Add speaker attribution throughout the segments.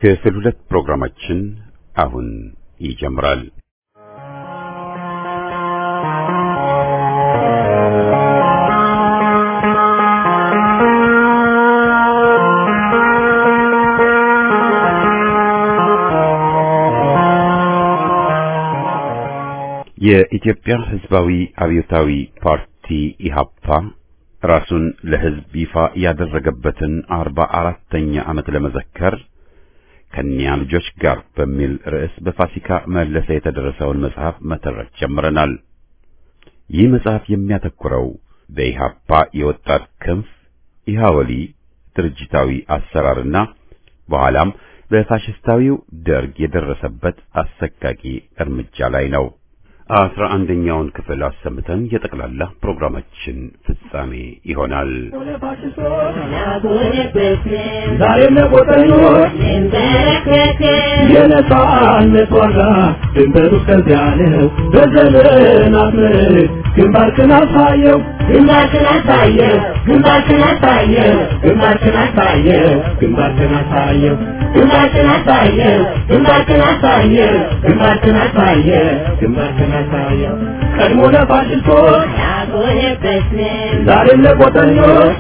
Speaker 1: ክፍል 2 ፕሮግራማችን አሁን ይጀምራል። የኢትዮጵያ ሕዝባዊ አብዮታዊ ፓርቲ ኢህአፓ ራሱን ለሕዝብ ይፋ ያደረገበትን 44ኛ ዓመት ለመዘከር ከኒያ ልጆች ጋር በሚል ርዕስ በፋሲካ መለሰ የተደረሰውን መጽሐፍ መተረክ ጀምረናል። ይህ መጽሐፍ የሚያተኩረው በኢህአፓ የወጣት ክንፍ ኢሃወሊ ድርጅታዊ አሰራርና በኋላም በፋሽስታዊው ደርግ የደረሰበት አሰቃቂ እርምጃ ላይ ነው። 11ኛውን ክፍል አሰምተን የጠቅላላ ፕሮግራማችን ፍጻሜ ይሆናል።
Speaker 2: ዛሬም ለቆጠኞች የነጻነት ዋጋ ድንበሩ እስከዚያ ነው። በዘመናት ግንባርክን አሳየው ግንባርክን አሳየው ግንባርክን አሳየው ግንባርክን አሳየው ግንባርክን አሳየው ግንባርክን አሳየው ግንባርክን አሳየው ግንባርክን አሳየው ግንባርክን አሳየው ቀድሞ ለፋሽስቶች ዛሬም ለቆጠኞች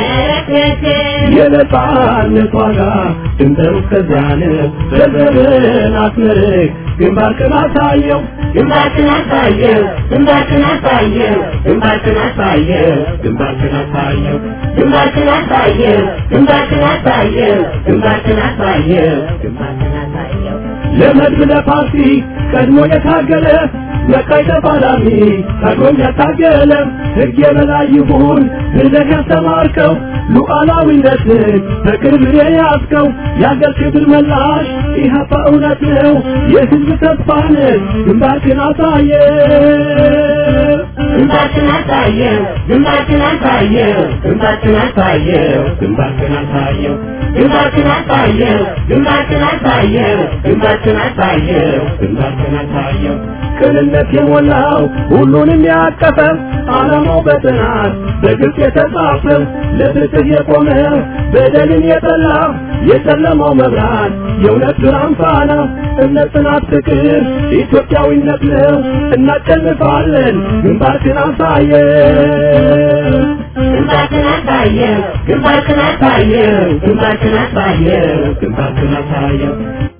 Speaker 2: የነጻነት ዋጋ ድንበሩ እስከዚያ ነው። በዘመናት ግንባርክን አሳየው ግንባርክን አሳየው ግንባርክን አሳየው ግንባርክን አሳየው ግንባርክን አሳየው ግንባርክን አሳየው ግንባርክን አሳየው ግንባርክን አሳየው ግንባርክን አሳየው ለመድብ ለፓርቲ ቀድሞ የታገለ መካይ ተፋላሚ ታግሎም ያታገለ ሕግ የበላይ ይሁን ብለህ ያስተማርከው ሉዓላዊነትን በቅርብ የያዝከው የአገር ክብር መላሽ ኢህአፓ እውነት ነው የሕዝብ ተስፋ ነህ። ግንባርክን አሳየው ግንባርክን አሳየው ግንባርክን አሳየው ግንባርክን አሳየው ግንባርክን አሳየው ግንባርክን አሳየው ግንባርክን አሳየው ግንባርክን አሳየው ግንባርክን አሳየው ቅንነት የሞላው ሁሉንም ያቀፈ ዓላማው በጥናት በግልጽ የተጻፈ ለፍትህ የቆመ በደልን የጠላ የጨለማው መብራት የእውነት ብርሃን ፋና እምነት፣ ጽናት፣ ፍቅር ኢትዮጵያዊነት ነው። እናሸንፋለን። ግንባርክን አሳየው ግንባርክን አሳየው ግንባርክን አሳየው ግንባርክን አሳየው ግንባርክን አሳየው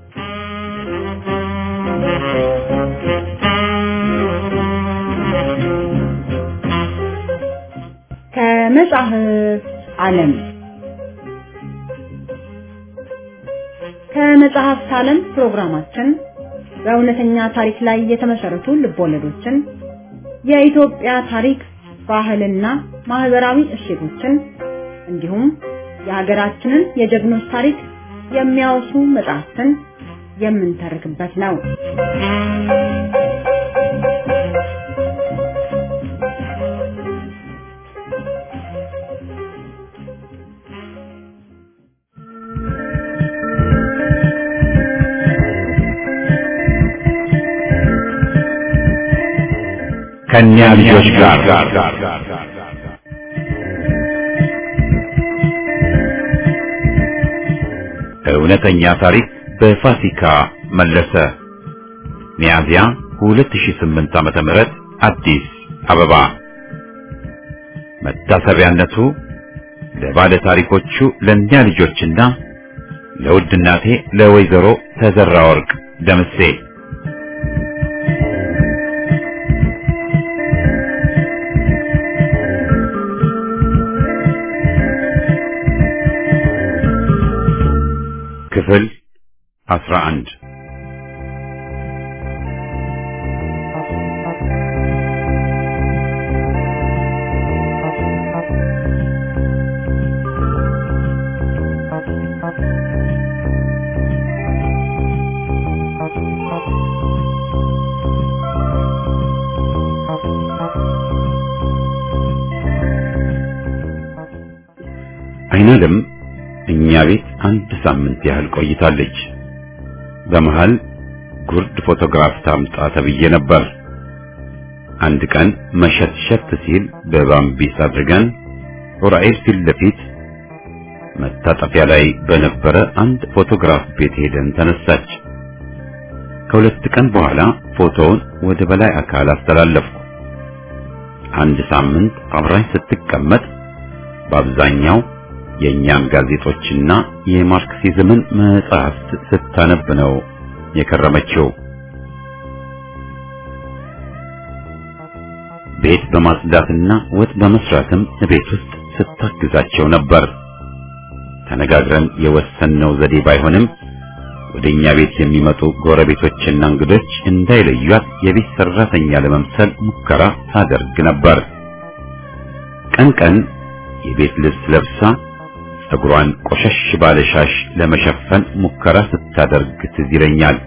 Speaker 3: ከመጽሐፍ ዓለም ከመጽሐፍ ዓለም ፕሮግራማችን በእውነተኛ ታሪክ ላይ የተመሰረቱ ልቦለዶችን፣ የኢትዮጵያ ታሪክ፣ ባህልና ማህበራዊ እሴቶችን እንዲሁም የሀገራችንን የጀግኖች ታሪክ የሚያወሱ መጽሐፍትን የምንተርክበት ነው።
Speaker 1: ከኒያ ልጆች ጋር እውነተኛ ታሪክ በፋሲካ መለሰ። ሚያዝያ 2008 ዓመተ ምህረት አዲስ አበባ። መታሰቢያነቱ ለባለ ታሪኮቹ ለኒያ ልጆችና ለውድ እናቴ ለወይዘሮ ተዘራ ወርቅ ደምሴ። ክፍል 11 አይናለም እኛ ቤት አንድ ሳምንት ያህል ቆይታለች። በመሃል ጉርድ ፎቶግራፍ ታምጣ ተብዬ ነበር። አንድ ቀን መሸትሸት ሲል በባምቢስ አድርገን ኡራኤል ፊት ለፊት መታጠፊያ ላይ በነበረ አንድ ፎቶግራፍ ቤት ሄደን ተነሳች። ከሁለት ቀን በኋላ ፎቶውን ወደ በላይ አካል አስተላለፍኩ። አንድ ሳምንት አብራኝ ስትቀመጥ በአብዛኛው የእኛን ጋዜጦችና የማርክሲዝምን መጽሐፍት ስታነብ ነው የከረመችው። ቤት በማጽዳትና ወጥ በመስራትም ቤት ውስጥ ስታግዛቸው ነበር። ተነጋግረን የወሰንነው ዘዴ ባይሆንም ወደኛ ቤት የሚመጡ ጎረቤቶችና እንግዶች እንዳይለዩት የቤት ሰራተኛ ለመምሰል ሙከራ ታደርግ ነበር። ቀን ቀን የቤት ልብስ ለብሳ ፀጉሯን ቆሸሽ ባለ ሻሽ ለመሸፈን ሙከራ ስታደርግ ትዝ ይለኛል።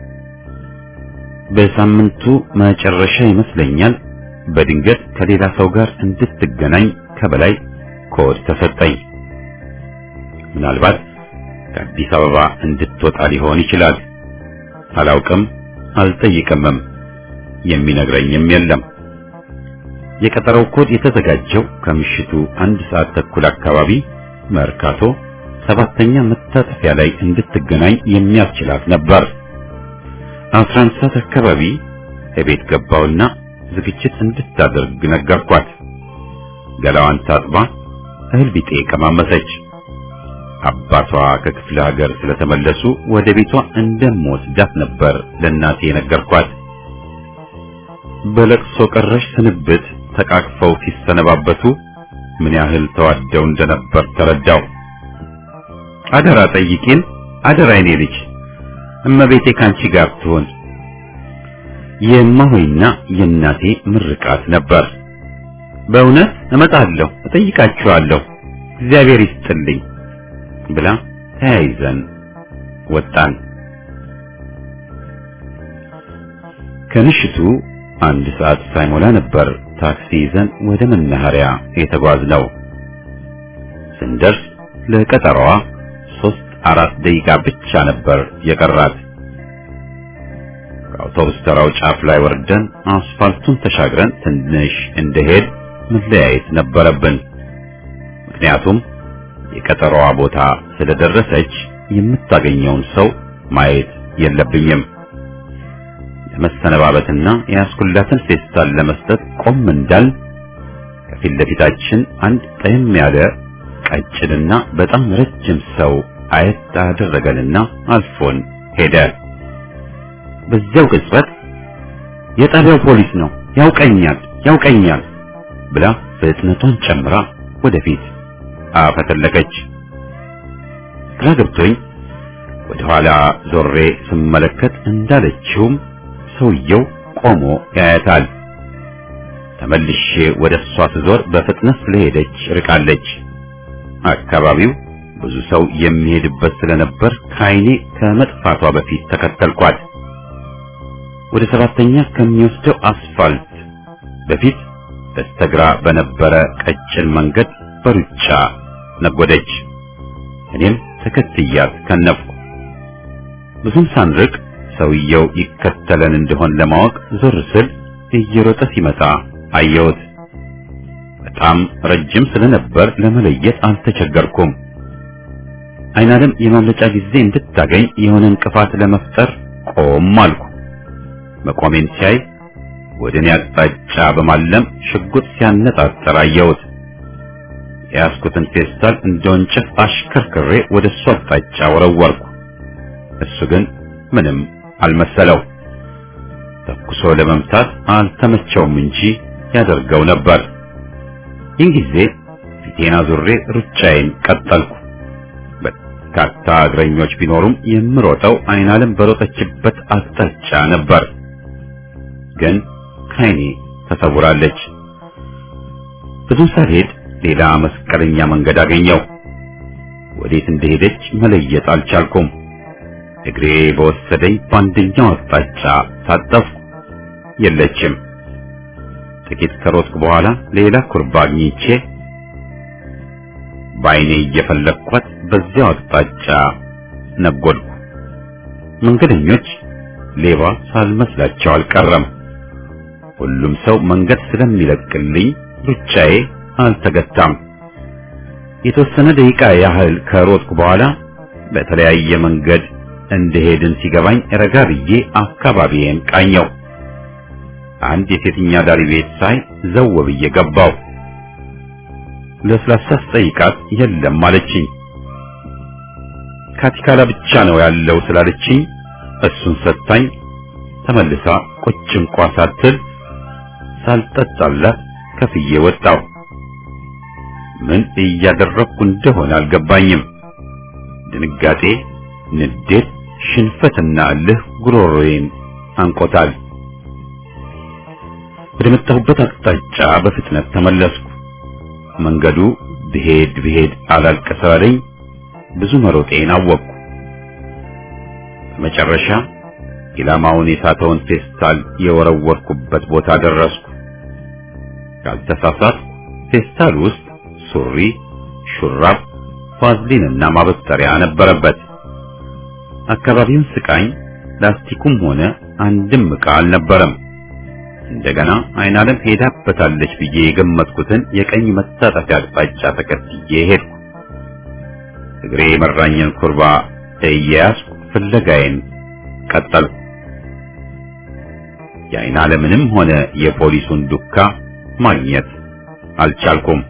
Speaker 1: በሳምንቱ መጨረሻ ይመስለኛል በድንገት ከሌላ ሰው ጋር እንድትገናኝ ከበላይ ኮድ ተሰጠኝ። ምናልባት ከአዲስ አበባ እንድትወጣ ሊሆን ይችላል። አላውቅም፣ አልጠይቅምም። የሚነግረኝም የለም። የቀጠረው ኮድ የተዘጋጀው ከምሽቱ 1 ሰዓት ተኩል አካባቢ መርካቶ 7ኛ መታጠፊያ ላይ እንድትገናኝ የሚያስችላት ነበር። 11 ሰዓት አካባቢ እቤት ገባውና ዝግጅት እንድታደርግ ነገርኳት። ገላዋን ታጥባ እህል ቢጤ ቀማመሰች። አባቷ ከክፍለ ሀገር ስለተመለሱ ወደ ቤቷ እንደምወስዳት ነበር ለእናቴ ነገርኳት። በለቅሶ ቀረሽ ስንብት ተቃቅፈው ሲሰነባበቱ ምን ያህል ተዋደው እንደነበር ተረዳው። አደራ ጠይቂን፣ አደራ የኔ ልጅ፣ እመቤቴ ካንቺ ጋር ትሆን የማሆይና የእናቴ ምርቃት ነበር። በእውነት እመጣለሁ፣ እጠይቃችኋለሁ፣ እግዚአብሔር ይስጥልኝ ብላ ተያይዘን ወጣን። ከምሽቱ 1 ሰዓት ሳይሞላ ነበር ታክሲ ይዘን ወደ መናኸሪያ የተጓዝነው። ስንደርስ ለቀጠሮዋ 3-4 ደቂቃ ብቻ ነበር የቀራት። ከአውቶቡስ ተራው ጫፍ ላይ ወርደን አስፋልቱን ተሻግረን ትንሽ እንደሄድ መለያየት ነበረብን። ምክንያቱም የቀጠሮዋ ቦታ ስለደረሰች የምታገኘውን ሰው ማየት የለብኝም። ለመሰነባበትና ያስኩላትን ፌስታል ለመስጠት ቆም እንዳል ከፊት ለፊታችን አንድ ጠየም ያለ ቀጭንና በጣም ረጅም ሰው አየት አደረገንና አልፎን ሄደ። በዚያው ቅጽበት የጣቢያው ፖሊስ ነው፣ ያውቀኛል ብላ ፍጥነቷን ጨምራ ወደፊት አፈተለከች። ግራ ገብቶኝ ወደ ኋላ ዞሬ ስመለከት እንዳለችውም ሰውየው ቆሞ ያያታል። ተመልሼ ወደ እሷ ስዞር በፍጥነት ስለሄደች ርቃለች። አካባቢው ብዙ ሰው የሚሄድበት ስለነበር ከዓይኔ ከመጥፋቷ በፊት ተከተልኳት። ወደ 7ኛ ከሚወስደው አስፋልት በፊት በስተግራ በነበረ ቀጭን መንገድ በሩጫ ነጎደች። እኔም ተከትያት ከነፍኩ። ብዙም ሳንርቅ ሰውየው ይከተለን እንደሆን ለማወቅ ዞር ስል እየሮጠ ሲመጣ አየሁት። በጣም ረጅም ስለነበር ለመለየት አልተቸገርኩም። አይናለም የማምለጫ ጊዜ እንድታገኝ የሆነ እንቅፋት ለመፍጠር ቆም አልኩ። መቆሜን ሲያይ ወደ እኔ አቅጣጫ በማለም ሽጉጥ ሲያነጣጥር አየሁት። የያዝኩትን ፌስታል እንደ ወንጭፍ አሽከርክሬ ወደ እሱ አቅጣጫ ወረወርኩ። እሱ ግን ምንም አልመሰለው። ተኩሶ ለመምታት አልተመቸውም እንጂ ያደርገው ነበር። ይህን ጊዜ ፊቴን አዙሬ ሩጫዬን ቀጠልኩ። በርካታ እግረኞች ቢኖሩም የምሮጠው አይናለም በሮጠችበት አቅጣጫ ነበር። ግን ከዓይኔ ተሰውራለች። ብዙ ሳልሄድ ሌላ መስቀለኛ መንገድ አገኘው። ወዴት እንደሄደች መለየት አልቻልኩም። እግሬ በወሰደኝ በአንደኛው አቅጣጫ ታጠፍኩ። የለችም። ጥቂት ከሮጥኩ በኋላ ሌላ ኩርባ አግኝቼ በዓይኔ እየፈለግኳት በዚያው አቅጣጫ ነጎድኩ። መንገደኞች ሌባ ሳልመስላቸው አልቀረም። ሁሉም ሰው መንገድ ስለሚለቅልኝ ሩጫዬ አልተገታም። የተወሰነ ደቂቃ ያህል ከሮጥኩ በኋላ በተለያየ መንገድ እንደሄድን ሲገባኝ ረጋ ብዬ አካባቢዬን ቃኘው። አንድ የሴትኛ ዳሪ ቤት ሳይ ዘው ብዬ ገባው። ለስላሳ ጠይቃት የለም አለችኝ። ካቲካላ ብቻ ነው ያለው ስላለችኝ እሱን ሰጣኝ። ተመልሳ ቁጭ እንኳን ሳትል ሳልጠጣላት ከፍዬ ወጣው። ምን እያደረኩ እንደሆነ አልገባኝም። ድንጋጤ፣ ንዴት፣ ሽንፈትና እልህ ጉሮሮዬን አንቆታል። ወደ መጣሁበት አቅጣጫ በፍጥነት ተመለስኩ። መንገዱ ብሄድ አላልቀሰለኝ። ብዙ መሮጤን አወቅኩ። በመጨረሻ ኢላማውን የሳተውን ፌስታል የወረወርኩበት ቦታ ደረስኩ። ካልተሳሳትኩ ፌስታል ውስጥ ሱሪ፣ ሹራብ፣ ቫዝሊንና ማበጠሪያ ነበረበት። አካባቢውን ስቃኝ ላስቲኩም ሆነ አንድም ዕቃ አልነበረም። እንደገና አይናለም ሄዳበታለች ብዬ የገመትኩትን የቀኝ መታጠፊያ አቅጣጫ ተከትዬ ሄድኩ። እግሬ የመራኝን ኩርባ እየያዝኩ ፍለጋዬን ቀጠልኩ። የአይናለምንም ሆነ የፖሊሱን ዱካ ማግኘት አልቻልኩም።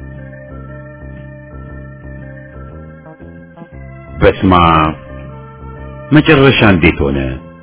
Speaker 1: በስማ መጨረሻ እንዴት ሆነ?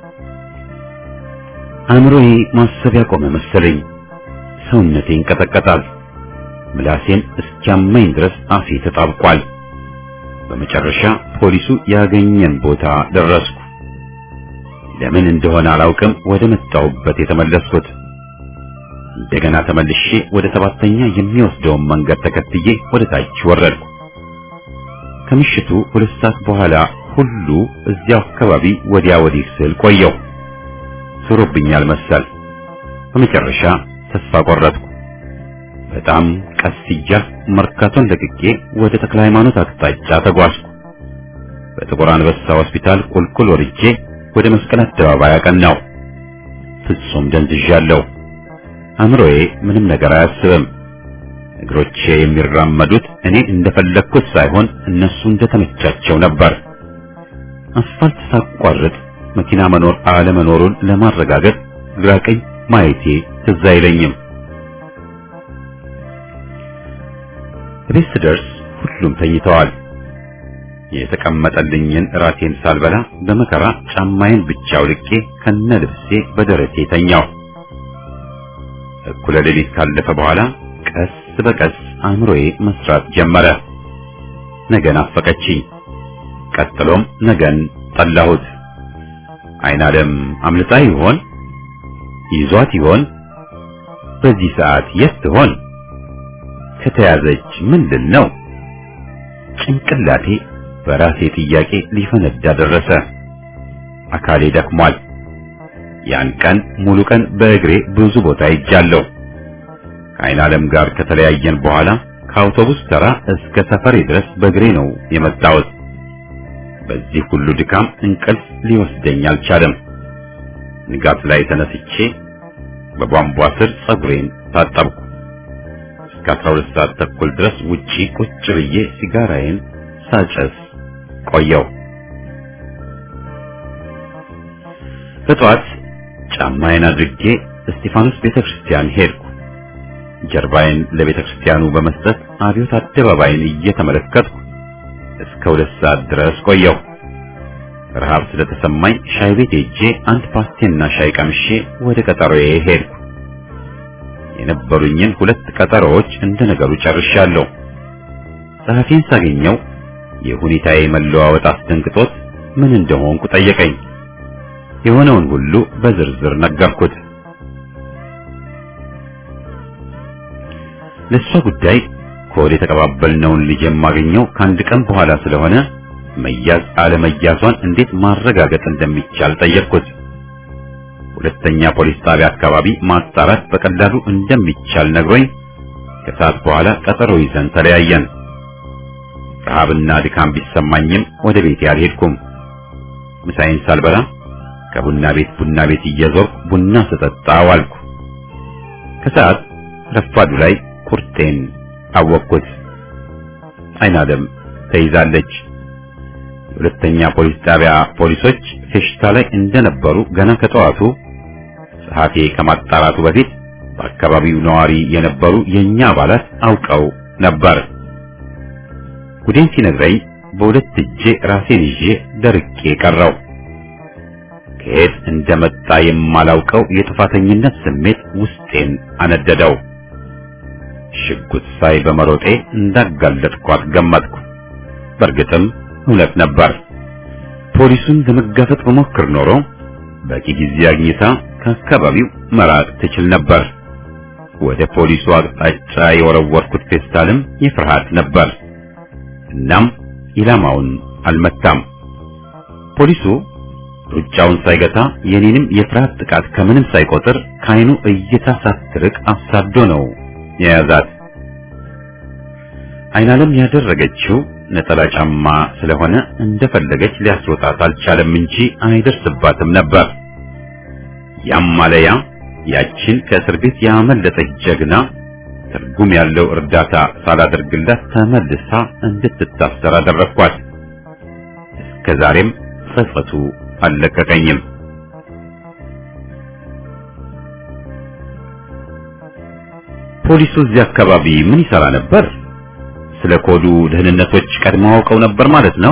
Speaker 1: አእምሮዬ ማሰብ ያቆመ መሰለኝ። ሰውነቴ ይንቀጠቀጣል። ምላሴን እስኪያመኝ ድረስ አፌ ተጣብቋል። በመጨረሻ ፖሊሱ ያገኘን ቦታ ደረስኩ። ለምን እንደሆነ አላውቅም ወደ መጣሁበት የተመለስኩት። እንደገና ተመልሼ ወደ ሰባተኛ የሚወስደውን መንገድ ተከትዬ ወደ ታች ወረድኩ። ከምሽቱ 2 ሰዓት በኋላ ሁሉ እዚያው አካባቢ ወዲያ ወዲህ ስል ቆየው። ሱሮብኛል መሰል። በመጨረሻ ተስፋ ቆረጥኩ። በጣም ቀስ እያልኩ መርካቶን ለቅቄ ወደ ተክለ ሃይማኖት አቅጣጫ ተጓዝኩ። በጥቁር አንበሳ ሆስፒታል ቁልቁል ወርጄ ወደ መስቀል አደባባይ አቀናሁ። ፍጹም ደንዝዣለሁ። አእምሮዬ ምንም ነገር አያስብም። እግሮቼ የሚራመዱት እኔ እንደፈለግኩት ሳይሆን እነሱ እንደተመቻቸው ነበር። አስፋልት ሳቋርጥ መኪና መኖር አለመኖሩን ለማረጋገጥ ግራ ቀኝ ማየቴ ትዝ አይለኝም። ቤት ስደርስ ሁሉም ተኝተዋል። የተቀመጠልኝን ራቴን ሳልበላ በመከራ ጫማዬን ብቻ አውልቄ ከነ ልብሴ በደረቴ ተኛው። እኩለ ሌሊት ካለፈ በኋላ ቀስ በቀስ አእምሮዬ መስራት ጀመረ። ነገን አፈቀችኝ። ቀጥሎም ነገን ጠላሁት። አይናለም አምልጣ ይሆን? ይዟት ይሆን? በዚህ ሰዓት የት ትሆን? ከተያዘች ምንድን ነው? ጭንቅላቴ በራሴ ጥያቄ ሊፈነዳ ደረሰ። አካሌ ደክሟል። ያን ቀን ሙሉ ቀን በእግሬ ብዙ ቦታ ሄጃለሁ። ከአይናለም ጋር ከተለያየን በኋላ ከአውቶቡስ ተራ እስከ ሰፈሬ ድረስ በእግሬ ነው የመጣሁት። በዚህ ሁሉ ድካም እንቅልፍ ሊወስደኝ አልቻለም። ንጋት ላይ ተነስቼ በቧንቧ ስር ጸጉሬን ታጠብኩ። እስከ 12 ሰዓት ተኩል ድረስ ውጪ ቁጭ ብዬ ሲጋራዬን ሳጨስ ቆየው። በጠዋት ጫማዬን አድርጌ እስጢፋኖስ ቤተክርስቲያን ሄድኩ። ጀርባዬን ለቤተክርስቲያኑ በመስጠት አብዮት አደባባይን እየተመለከትኩ እስከ 2 ሰዓት ድረስ ቆየው። ረሃብ ስለተሰማኝ ሻይ ቤት ሄጄ አንድ ፓስቴና ሻይ ቀምሼ ወደ ቀጠሮዬ ሄድኩ። የነበሩኝን 2 ቀጠሮዎች እንደነገሩ ጨርሻለሁ። ጸሐፊን ሳገኘው የሁኔታዬ መለዋወጥ አስደንግጦት ምን እንደሆንኩ ጠየቀኝ። የሆነውን ሁሉ በዝርዝር ነገርኩት። ለሷ ጉዳይ ኮድ የተቀባበልነውን ልጅ የማገኘው ከአንድ ቀን በኋላ ስለሆነ መያዝ አለመያዟን እንዴት ማረጋገጥ እንደሚቻል ጠየቅኩት። ሁለተኛ ፖሊስ ጣቢያ አካባቢ ማጣራት በቀላሉ እንደሚቻል ነግሮኝ ከሰዓት በኋላ ቀጠሮ ይዘን ተለያየን። ረሃብና ድካም ቢሰማኝም ወደ ቤቴ አልሄድኩም። ምሳዬን ሳልበላ ከቡና ቤት እየዞርኩ ቡና ስጠጣ ዋልኩ። ከሰዓት ረፋዱ ላይ ቁርጤን አወቅኩት። አይናለም ተይዛለች። የሁለተኛ ፖሊስ ጣቢያ ፖሊሶች ፌሽታ ላይ እንደነበሩ ገና ከጠዋቱ ጸሐፊ ከማጣራቱ በፊት በአካባቢው ነዋሪ የነበሩ የኛ አባላት አውቀው ነበር። ጉዴን ሲነግረኝ በሁለት እጄ ራሴን ይዤ ደርቄ ቀረው። ከየት እንደመጣ የማላውቀው የጥፋተኝነት ስሜት ውስጤን አነደደው። ሽጉጥ ሳይ በመሮጤ እንዳጋለጥኳት ገመትኩ። በእርግጥም እውነት ነበር። ፖሊሱን ለመጋፈጥ በሞክር ኖሮ በቂ ጊዜ አግኝታ ከአካባቢው መራቅ ትችል ነበር። ወደ ፖሊሱ አቅጣጫ የወረወርኩት ፌስታልም የፍርሃት ነበር። እናም ኢላማውን አልመታም። ፖሊሱ ሩጫውን ሳይገታ የኔንም የፍርሃት ጥቃት ከምንም ሳይቆጥር ከዓይኑ እይታ ሳትርቅ አሳዶ ነው የያዛት። አይናለም ያደረገችው ነጠላ ጫማ ስለሆነ እንደፈለገች ሊያስወጣት አልቻለም እንጂ አይደርስባትም ነበር። ያማለያ ያችን ከእስር ቤት ያመለጠች ጀግና ትርጉም ያለው እርዳታ ሳላደርግላት ተመልሳ እንድትታሰር አደረኳት። እስከዛሬም ጸጸቱ አልለቀቀኝም። ፖሊሱ እዚህ አካባቢ ምን ይሰራ ነበር? ስለ ኮዱ ደህንነቶች ቀድመው አውቀው ነበር ማለት ነው?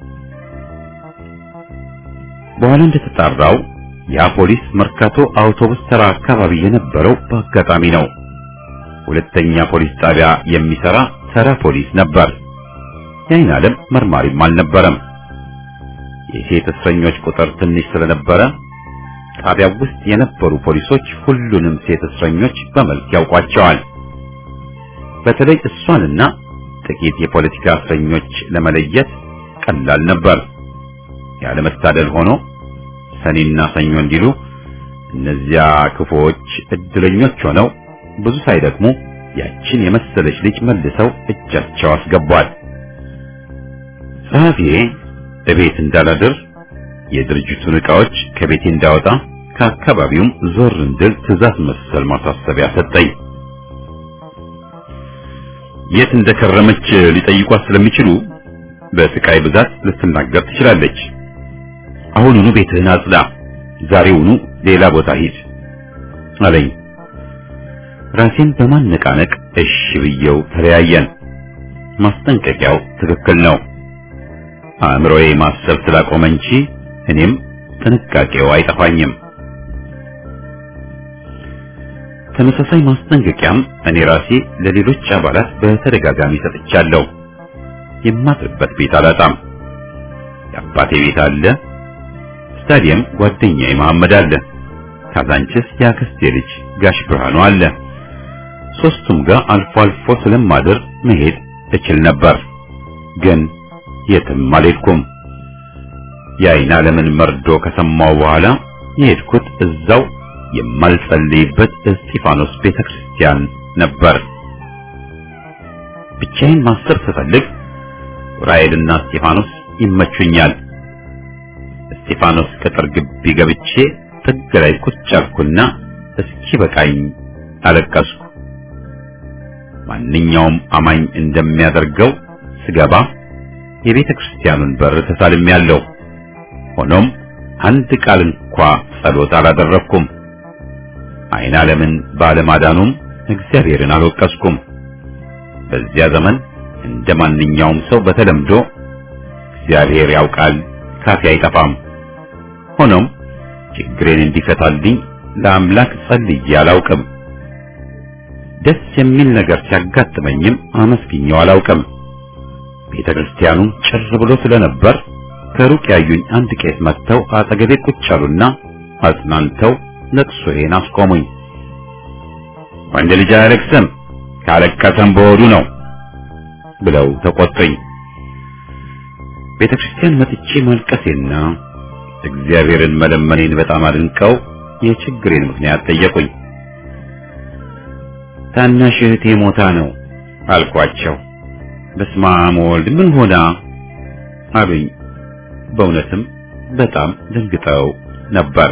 Speaker 1: በኋላ እንደተጣራው ያ ፖሊስ መርካቶ አውቶቡስ ተራ አካባቢ የነበረው በአጋጣሚ ነው። ሁለተኛ ፖሊስ ጣቢያ የሚሰራ ተራ ፖሊስ ነበር። የአይናለም መርማሪም አልነበረም። የሴት እስረኞች ቁጥር ትንሽ ስለነበረ ጣቢያው ውስጥ የነበሩ ፖሊሶች ሁሉንም ሴት እስረኞች በመልክ ያውቋቸዋል። በተለይ እሷንና ጥቂት የፖለቲካ እስረኞች ለመለየት ቀላል ነበር። ያለመታደል ሆኖ ሰኔና ሰኞ እንዲሉ እነዚያ ክፉዎች እድለኞች ሆነው ብዙ ሳይደክሙ ያችን የመሰለች ልጅ መልሰው እጃቸው አስገቧል። ጸሐፊዬ እቤት እንዳላድር የድርጅቱን ዕቃዎች ከቤቴ እንዳወጣ ከአካባቢውም ዞር እንድል ትዕዛዝ መሰል ማሳሰቢያ ሰጠኝ። የት እንደከረመች ሊጠይቋት ስለሚችሉ በስቃይ ብዛት ልትናገር ትችላለች። አሁኑኑ ቤትህን አጽዳ፣ ዛሬውኑ ሌላ ቦታ ሂድ አለኝ። ራሴን በማነቃነቅ እሺ ብየው ተለያየን። ማስጠንቀቂያው ትክክል ነው። አእምሮዬ ማሰብ ስላቆመ እንጂ እኔም ጥንቃቄው አይጠፋኝም። ተመሳሳይ ማስጠንቀቂያም እኔ ራሴ ለሌሎች አባላት በተደጋጋሚ ሰጥቻለሁ። የማድርበት ቤት አላጣም። የአባቴ ቤት አለ፣ ስታዲየም ጓደኛዬ መሐመድ አለ፣ ካዛንችስ ያክስቴ ልጅ ጋሽ ብርሃኑ አለ። ሶስቱም ጋር አልፎ አልፎ ስለማድር መሄድ እችል ነበር፣ ግን የትም አልሄድኩም። የአይናለምን መርዶ ከሰማው በኋላ የሄድኩት እዛው የማልጸልይበት እስጢፋኖስ ቤተክርስቲያን ነበር። ብቻዬን ማሰብ ስፈልግ ራኤልና እስጢፋኖስ ይመቹኛል። እስጢፋኖስ ቅጥር ግቢ ገብቼ ጥግ ላይ ቁጭ አልኩና እስኪ በቃኝ አለቀስኩ። ማንኛውም አማኝ እንደሚያደርገው ስገባ የቤተ ክርስቲያኑን በር ተሳልሜያለሁ። ሆኖም አንድ ቃል እንኳ ጸሎት አላደረኩም። አይናለምን ባለማዳኑም እግዚአብሔርን አልወቀስኩም። በዚያ ዘመን እንደማንኛውም ሰው በተለምዶ እግዚአብሔር ያውቃል ካፌ አይጠፋም። ሆኖም ችግሬን እንዲፈታልኝ ለአምላክ ጸልዬ አላውቅም። ደስ የሚል ነገር ሲያጋጥመኝም አመስግኜው አላውቅም። ቤተክርስቲያኑ ጭር ብሎ ስለነበር ከሩቅ ያዩኝ አንድ ቄስ መጥተው አጠገቤ ቁጭ አሉና አጽናንተው ለቅሶዬን አስቆሙኝ። ወንድ ልጅ አያለቅስም፣ ካለቀሰም በሆዱ ነው ብለው ተቆጡኝ። ቤተክርስቲያን መጥቼ ማልቀሴና እግዚአብሔርን መለመኔን በጣም አድንቀው የችግሬን ምክንያት ጠየቁኝ። ታናሽ እህቴ ሞታ ነው አልኳቸው። በስመ አብ ወልድ ምን ሆና አሉኝ። በእውነትም በጣም ደንግጠው ነበር።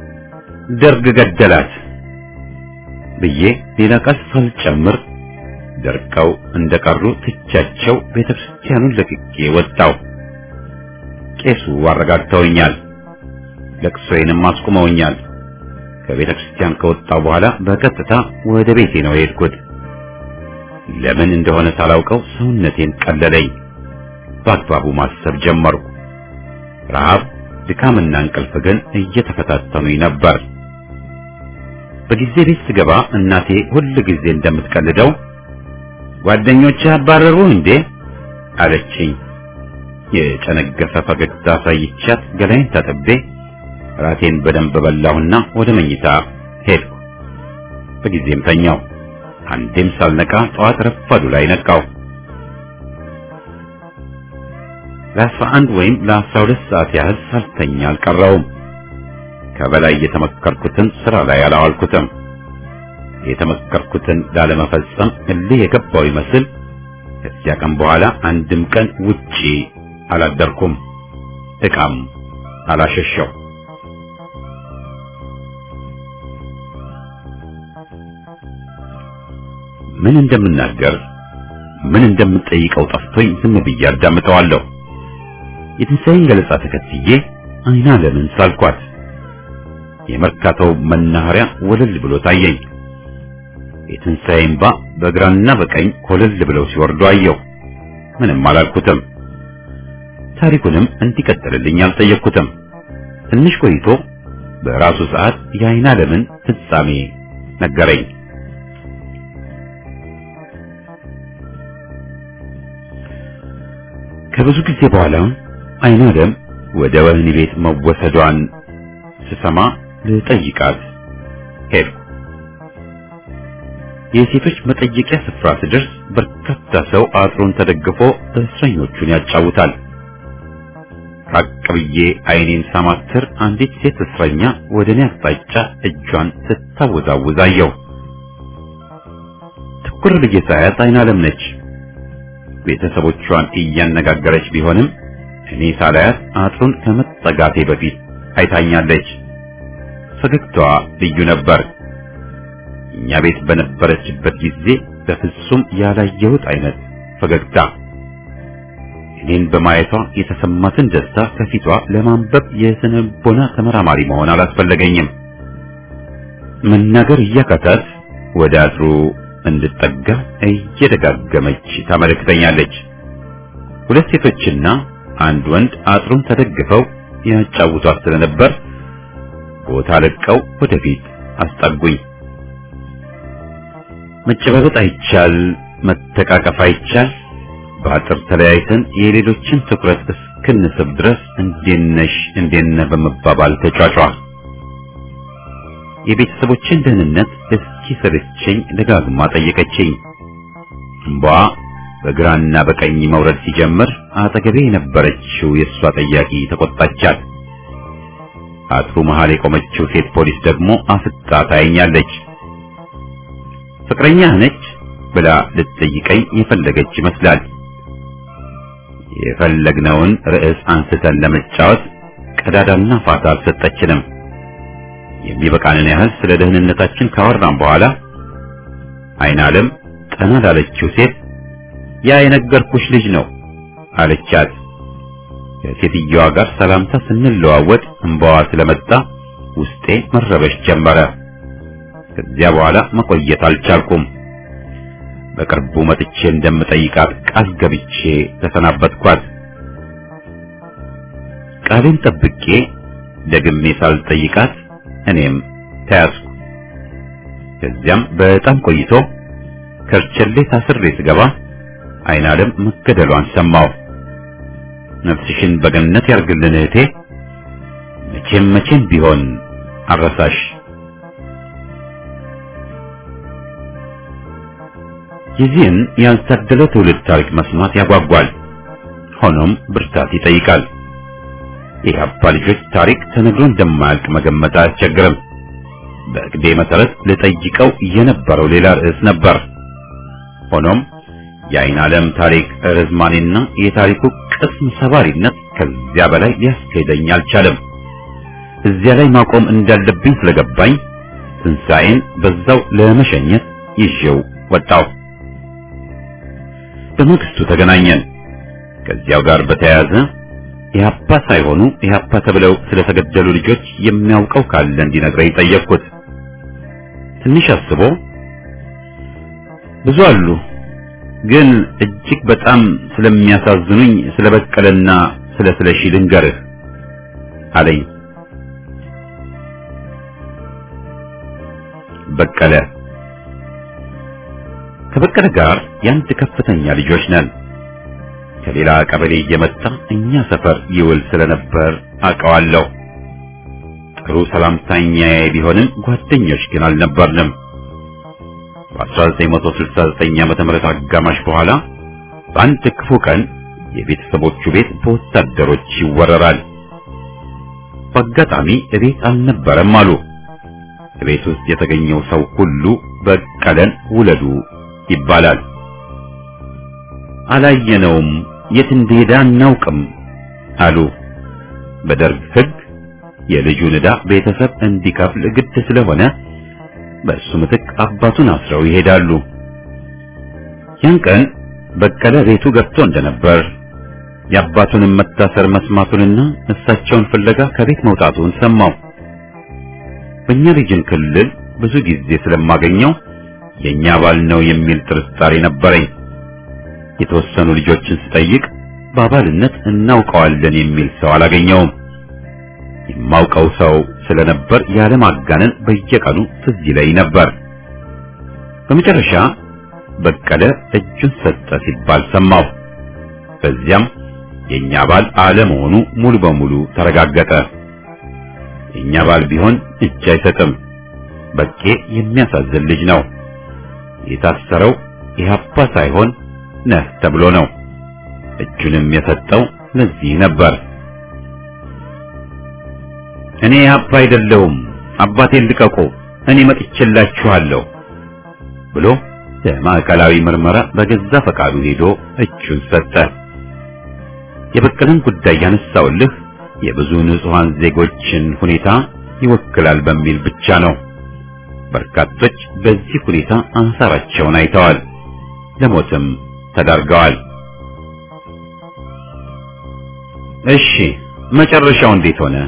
Speaker 1: ደርግ ገደላት ብዬ ሌላ ቃል ሳልጨምር ደርቀው እንደቀሩ ትቻቸው ቤተክርስቲያኑን ለቅቄ ወጣው። ቄሱ አረጋግተውኛል። ለቅሶዬንም አስቁመውኛል። ከቤተክርስቲያን ከወጣው በኋላ በቀጥታ ወደ ቤቴ ነው የሄድኩት። ለምን እንደሆነ ሳላውቀው ሰውነቴን ቀለለኝ። በአግባቡ ማሰብ ጀመርኩ። ረሃብ፣ ድካምና እንቅልፍ ግን እየተፈታተኑኝ ነበር። በጊዜ ቤት ስገባ እናቴ ሁል ጊዜ እንደምትቀልደው ጓደኞችህ አባረሩህ እንዴ አለችኝ። የጨነገፈ ፈገግታ ሳይቻት ገላዬን ታጥቤ ራቴን በደንብ በላሁና ወደ መኝታ ሄድኩ። በጊዜም ተኛው። አንዴም ሳልነቃ ጠዋት ረፋዱ ላይ ነቃው። ለ11 ወይም ለ12 ሰዓት ያህል ሳልተኛ አልቀረውም። ከበላይ የተመከርኩትን ስራ ላይ አላዋልኩትም። የተመከርኩትን ላለመፈጸም እልህ የገባው ይመስል ከዚያ ቀን በኋላ አንድም ቀን ውጪ አላደርኩም። ዕቃም አላሸሸው። ምን እንደምናገር ምን እንደምጠይቀው ጠፍቶኝ ዝም ብዬ አዳምጠዋለሁ። የትንሣኤን ገለጻ ተከትዬ አይና ለምን ሳልኳት የመርካቶው መናኸሪያ ወለል ብሎ ታየኝ። የትንሣኤ እንባ በግራና በቀኝ ኮለል ብለው ሲወርዱ አየሁ። ምንም አላልኩትም። ታሪኩንም እንዲቀጥልልኝ አልጠየቅኩትም። ትንሽ ቆይቶ በራሱ ሰዓት የአይና ለምን ፍጻሜ ነገረኝ። ከብዙ ጊዜ በኋላ አይና ለም ወደ ወህኒ ቤት መወሰዷን ስሰማ ልጠይቃት ሄድኩ። የሴቶች መጠየቂያ ስፍራ ስደርስ በርካታ ሰው አጥሩን ተደግፎ እስረኞቹን ያጫውታል። ራቅ ብዬ አይኔን ሳማትር አንዲት ሴት እስረኛ ወደ እኔ አቅጣጫ እጇን ስታወዛውዝ አየሁ። ትኩር ብዬ ሳያት አይና ለም ነች። ቤተሰቦቿን እያነጋገረች ቢሆንም እኔ ሳላያት አጥሩን ከመጠጋቴ በፊት አይታኛለች። ፈገግታዋ ልዩ ነበር። እኛ ቤት በነበረችበት ጊዜ በፍጹም ያላየሁት አይነት ፈገግታ። እኔን በማየቷ የተሰማትን ደስታ ከፊቷ ለማንበብ የስነ ልቦና ተመራማሪ መሆን አላስፈለገኝም። መናገር እያቃታት ወደ አጥሩ እንድጠጋ እየደጋገመች ታመለክተኛለች። ሁለት ሴቶችና አንድ ወንድ አጥሩን ተደግፈው ያጫውቷት ስለነበር ቦታ ለቀው ወደፊት አስጠጉኝ። መጨባበጥ አይቻል፣ መተቃቀፍ አይቻል። በአጥር ተለያይተን የሌሎችን ትኩረት እስክንስብ ድረስ እንዴነሽ እንዴነ በመባባል ተጫጫ። የቤተሰቦችን ደህንነት እስኪሰለቸኝ ደጋግማ ጠየቀችኝ። እንባዋ በግራና በቀኝ መውረድ ሲጀምር አጠገቤ የነበረችው የእሷ ጠያቂ ተቆጣቻት። አጥሩ መሃል የቆመችው ሴት ፖሊስ ደግሞ አፍጣ ታየኛለች። ፍቅረኛ ነች ብላ ልትጠይቀኝ የፈለገች ይመስላል። የፈለግነውን ርዕስ አንስተን ለመጫወት ቀዳዳና ፋታ አልሰጠችንም። የሚበቃንን ያህል ስለ ደህንነታችን ካወራን በኋላ አይና ለም ቀና ላለችው ሴት ያ የነገርኩሽ ልጅ ነው አለቻት። ከሴትየዋ ጋር ሰላምታ ስንለዋወጥ እንባዋ ስለመጣ ውስጤ መረበሽ ጀመረ። ከዚያ በኋላ መቆየት አልቻልኩም። በቅርቡ መጥቼ እንደምጠይቃት ቃል ገብቼ ተሰናበትኳት። ቃሌን ጠብቄ ደግሜ ሳልጠይቃት እኔም ተያዝኩ። ከዚያም በጣም ቆይቶ ከርቸሌ ታስሬ ስገባ አይና ለም መገደሏን ሰማሁ። ነፍስሽን በገነት ያርግልን እህቴ፣ መቼም ቢሆን አረሳሽ። የዚህን ያልታደለ ትውልድ ታሪክ መስማት ያጓጓል። ሆኖም ብርታት ይጠይቃል። የኢህአፓ ልጆች ታሪክ ተነግሮ እንደማያልቅ መገመት አያስቸግርም። በእቅዴ መሰረት ልጠይቀው የነበረው ሌላ ርዕስ ነበር። ሆኖም የአይና ለም ታሪክ ርዝማኔና የታሪኩ ቅስም ሰባሪነት ከዚያ በላይ ሊያስኬደኝ አልቻለም። እዚያ ላይ ማቆም እንዳለብኝ ስለገባኝ ትንሣኤን በዛው ለመሸኘት ይዤው ወጣሁ። በመንግስቱ ተገናኘን። ከዚያው ጋር በተያያዘ ኢህአፓ ሳይሆኑ ኢህአፓ ተብለው ስለተገደሉ ልጆች የሚያውቀው ካለ እንዲነግረኝ ጠየቅኩት። ትንሽ አስቦ ብዙ አሉ፣ ግን እጅግ በጣም ስለሚያሳዝኑኝ ስለ በቀለና ስለ ስለሺ ልንገርህ አለኝ። በቀለ ከበቀለ ጋር የአንድ ከፍተኛ ልጆች ነን። ከሌላ ቀበሌ እየመጣ እኛ ሰፈር ይውል ስለነበር አውቀዋለሁ። ጥሩ ሰላምተኛዬ ቢሆንም ጓደኞች ግን አልነበርንም። በ1969 ዓመተ ምህረት አጋማሽ በኋላ በአንድ ክፉ ቀን የቤተሰቦቹ ቤት በወታደሮች ይወረራል። በአጋጣሚ እቤት አልነበረም አሉ። ቤት ውስጥ የተገኘው ሰው ሁሉ በቀለን ውለዱ ይባላል። አላየነውም፣ የት እንደሄደ አናውቅም አሉ። በደርግ ሕግ የልጁን ዕዳ ቤተሰብ እንዲከፍል ግድ ስለሆነ በእሱ ምትክ አባቱን አስረው ይሄዳሉ። ያን ቀን በቀለ ቤቱ ገብቶ እንደነበር የአባቱንም መታሰር መስማቱንና እሳቸውን ፍለጋ ከቤት መውጣቱን ሰማው። በእኛ ሪጅን ክልል ብዙ ጊዜ ስለማገኘው የኛ ባል ነው የሚል ጥርጣሬ ነበረኝ። የተወሰኑ ልጆችን ስጠይቅ በአባልነት እናውቀዋለን የሚል ሰው አላገኘውም። የማውቀው ሰው ስለነበር ያለ ማጋነን በየቀኑ ትዝ ይለኝ ነበር። በመጨረሻ በቀለ እጁን ሰጠ ሲባል ሰማሁ። በዚያም የኛ ባል አለመሆኑ ሙሉ በሙሉ ተረጋገጠ። የኛ ባል ቢሆን እጅ አይሰጥም። በቄ የሚያሳዝን ልጅ ነው። የታሰረው ኢህአፓ ሳይሆን ነህ ተብሎ ነው። እጁንም የሰጠው ለዚህ ነበር። እኔ ኢህአፓ አይደለሁም፣ አባቴን ልቀቁ፣ እኔ መጥቼላችኋለሁ ብሎ ለማዕከላዊ ምርመራ በገዛ ፈቃዱ ሄዶ እጁን ሰጠ። የበቀለን ጉዳይ ያነሳውልህ የብዙ ንጹሃን ዜጎችን ሁኔታ ይወክላል በሚል ብቻ ነው። በርካቶች በዚህ ሁኔታ አንሳራቸውን አይተዋል፣ ለሞትም ተዳርገዋል። እሺ መጨረሻው እንዴት ሆነ?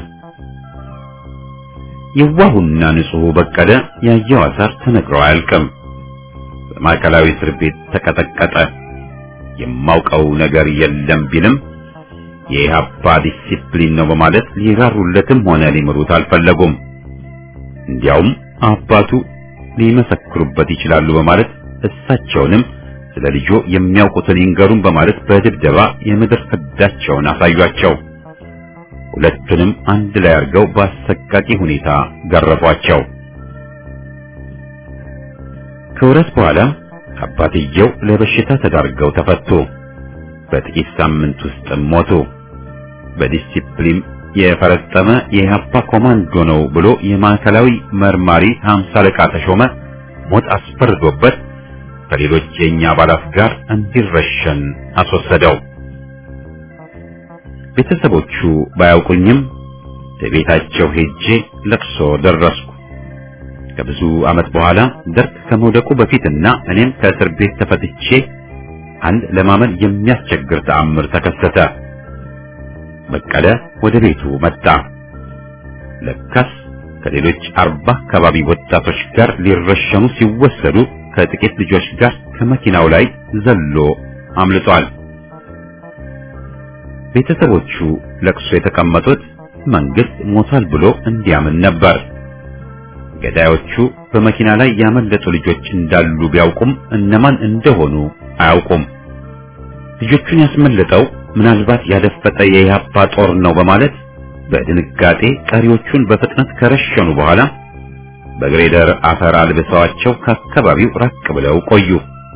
Speaker 1: የዋሁና ንጹህ በቀለ ያየው አሳር ተነግሮ አያልቅም። በማዕከላዊ እስር ቤት ተቀጠቀጠ። የማውቀው ነገር የለም ቢልም የኢህአፓ ዲሲፕሊን ነው በማለት ሊራሩለትም ሆነ ሊምሩት አልፈለጉም። እንዲያውም አባቱ ሊመሰክሩበት ይችላሉ በማለት እሳቸውንም ስለ ልጆ የሚያውቁትን ይንገሩን በማለት በድብደባ የምድር ፍዳቸውን አሳዩአቸው። ሁለቱንም አንድ ላይ አድርገው በአሰቃቂ ሁኔታ ገረፏቸው። ከወራት በኋላ አባትየው ለበሽታ ተዳርገው ተፈቱ። በጥቂት ሳምንት ውስጥ ሞቱ። በዲሲፕሊን የፈረጠመ የኢህአፓ ኮማንዶ ነው ብሎ የማዕከላዊ መርማሪ 50 አለቃ ተሾመ ሞት አስፈርዶበት ከሌሎች የኛ አባላት ጋር እንዲረሸን አስወሰደው። ቤተሰቦቹ ባያውቁኝም በቤታቸው ሄጄ ለቅሶ ደረስኩ። ከብዙ ዓመት በኋላ ደርግ ከመውደቁ በፊትና እኔም ከእስር ቤት ተፈትቼ አንድ ለማመን የሚያስቸግር ተአምር ተከሰተ። በቀለ ወደ ቤቱ መጣ። ለካስ ከሌሎች 40 አካባቢ ወጣቶች ጋር ሊረሸኑ ሲወሰዱ ከጥቂት ልጆች ጋር ከመኪናው ላይ ዘሎ አምልጧል። ቤተሰቦቹ ለቅሶ የተቀመጡት መንግስት ሞቷል ብሎ እንዲያምን ነበር። ገዳዮቹ በመኪና ላይ ያመለጡ ልጆች እንዳሉ ቢያውቁም እነማን እንደሆኑ አያውቁም። ልጆቹን ያስመለጠው ምናልባት ያደፈጠ የኢህአፓ ጦር ነው በማለት በድንጋጤ ቀሪዎቹን በፍጥነት ከረሸኑ በኋላ በግሬደር አፈር አልብሰዋቸው ከአካባቢው ራቅ ብለው ቆዩ።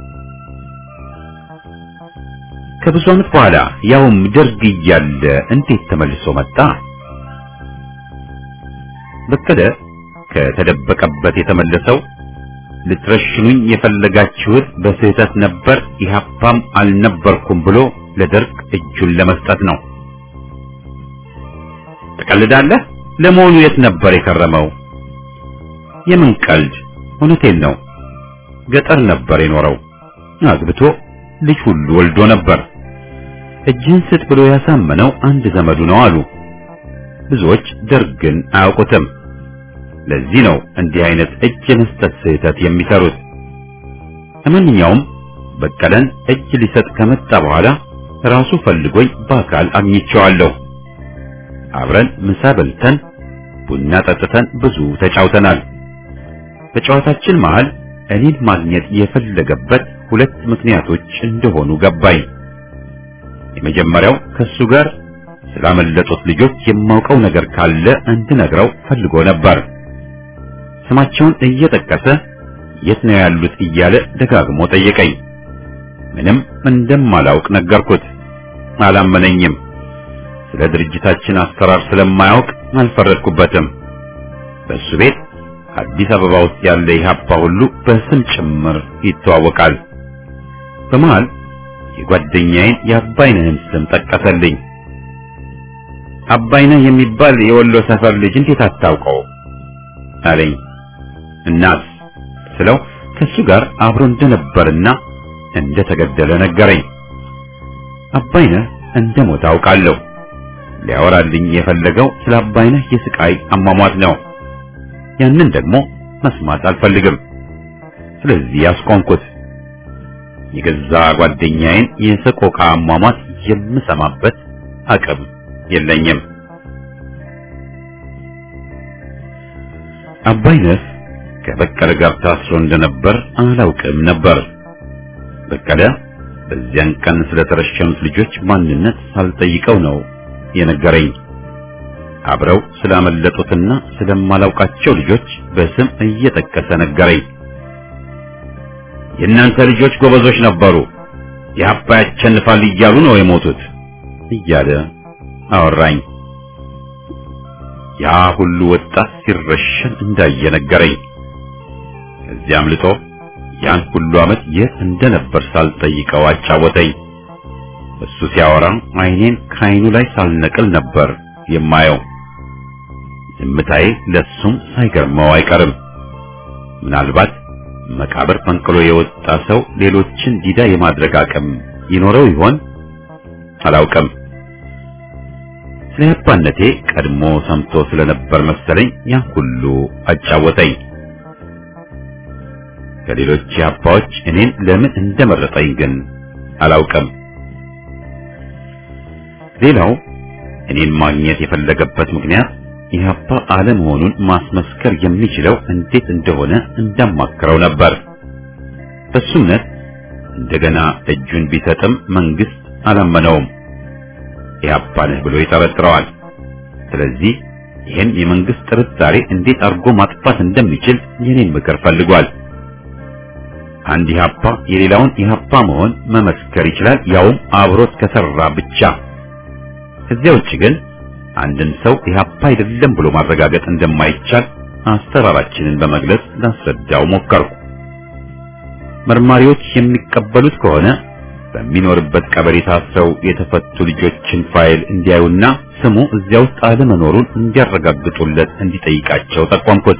Speaker 1: ከብዙ ዓመት በኋላ ያውም ደርግ እያለ እንዴት ተመልሶ መጣ? በቀለ ከተደበቀበት የተመለሰው ልትረሽኑኝ የፈለጋችሁት በስህተት ነበር፣ ኢህአፓም አልነበርኩም ብሎ ለደርግ እጁን ለመስጠት ነው። ተቀልዳለህ? ለመሆኑ የት ነበር የከረመው? የምን ቀልድ? እውነቴን ነው። ገጠር ነበር የኖረው። አግብቶ ልጅ ሁሉ ወልዶ ነበር። እጅህን ስጥ ብሎ ያሳመነው አንድ ዘመዱ ነው አሉ። ብዙዎች ደርግን አያውቁትም። ለዚህ ነው እንዲህ አይነት እጅ የመስጠት ስህተት የሚሰሩት። ለማንኛውም በቀለን እጅ ሊሰጥ ከመጣ በኋላ ራሱ ፈልጎኝ በአካል አግኝቼዋለሁ። አብረን ምሳ በልተን ቡና ጠጥተን ብዙ ተጫውተናል። በጨዋታችን መሃል እኔን ማግኘት የፈለገበት ሁለት ምክንያቶች እንደሆኑ ገባኝ። የመጀመሪያው ከሱ ጋር ስላመለጡት ልጆች የማውቀው ነገር ካለ እንድነግረው ፈልጎ ነበር። ስማቸውን እየጠቀሰ የት ነው ያሉት እያለ ደጋግሞ ጠየቀኝ። ምንም እንደማላውቅ ነገርኩት። አላመነኝም። ስለ ድርጅታችን አሰራር ስለማያውቅ አልፈረድኩበትም። በሱ ቤት አዲስ አበባ ውስጥ ያለ ኢህአፓ ሁሉ በስም ጭምር ይተዋወቃል። በመሃል የጓደኛዬን የአባይነህን ስም ጠቀሰልኝ። አባይነህ የሚባል የወሎ ሰፈር ልጅ እንዴት አታውቀው አለኝ። እናስ ስለው ከሱ ጋር አብሮ እንደነበርና እንደተገደለ ነገረኝ። አባይነህ እንደሞተ አውቃለሁ። ሊያወራልኝ የፈለገው ስለ አባይነህ የስቃይ አሟሟት ነው። ያንን ደግሞ መስማት አልፈልግም። ስለዚህ ያስቆምኩት። የገዛ ጓደኛዬን የሰቆቃ አሟሟት የምሰማበት አቅም የለኝም። አባይነህ ከበቀለ ጋር ታስሮ እንደነበር አላውቅም ነበር። በቀለ በዚያን ቀን ስለተረሸኑት ልጆች ማንነት ሳልጠይቀው ነው የነገረኝ። አብረው ስላመለጡትና ስለማላውቃቸው ልጆች በስም እየጠቀሰ ነገረኝ። የእናንተ ልጆች ጎበዞች ነበሩ፣ ኢህአፓ ያሸንፋል እያሉ ነው የሞቱት እያለ አወራኝ። ያ ሁሉ ወጣት ሲረሸን እንዳየ ነገረኝ። ከዚያ አምልጦ ያን ሁሉ ዓመት የት እንደነበር ሳልጠይቀው አጫወተኝ። እሱ ሲያወራ ዓይኔን ከዓይኑ ላይ ሳልነቅል ነበር የማየው። ዝምታዬ ለሱም ሳይገርመው አይቀርም። ምናልባት መቃብር ፈንቅሎ የወጣ ሰው ሌሎችን ዲዳ የማድረግ አቅም ይኖረው ይሆን? አላውቅም። ስለ ኢህአፓነቴ ቀድሞ ሰምቶ ስለነበር መሰለኝ ያን ሁሉ አጫወተኝ። ከሌሎች ኢህአፓዎች እኔን ለምን እንደመረጠኝ ግን አላውቅም። ሌላው እኔን ማግኘት የፈለገበት ምክንያት ኢህአፓ አለመሆኑን ማስመስከር የሚችለው እንዴት እንደሆነ እንዳማክረው ነበር። በሱ እምነት እንደገና እጁን ቢሰጥም መንግስት አላመነውም። ኢህአፓ ነህ ብሎ ይጠረጥረዋል። ስለዚህ ይህን የመንግስት ጥርጣሬ እንዴት አድርጎ ማጥፋት እንደሚችል የኔን ምክር ፈልጓል። አንድ ኢህአፓ የሌላውን ኢህአፓ መሆን መመስከር ይችላል፣ ያውም አብሮት ከሰራ ብቻ። ከዚያ ውጭ ግን አንድን ሰው ኢህአፓ አይደለም ብሎ ማረጋገጥ እንደማይቻል አሰራራችንን በመግለጽ ላስረዳው ሞከርኩ። መርማሪዎች የሚቀበሉት ከሆነ በሚኖርበት ቀበሌ ታስረው የተፈቱ ልጆችን ፋይል እንዲያዩና ስሙ እዚያ ውስጥ አለመኖሩን እንዲያረጋግጡለት እንዲጠይቃቸው ጠቆምኩት።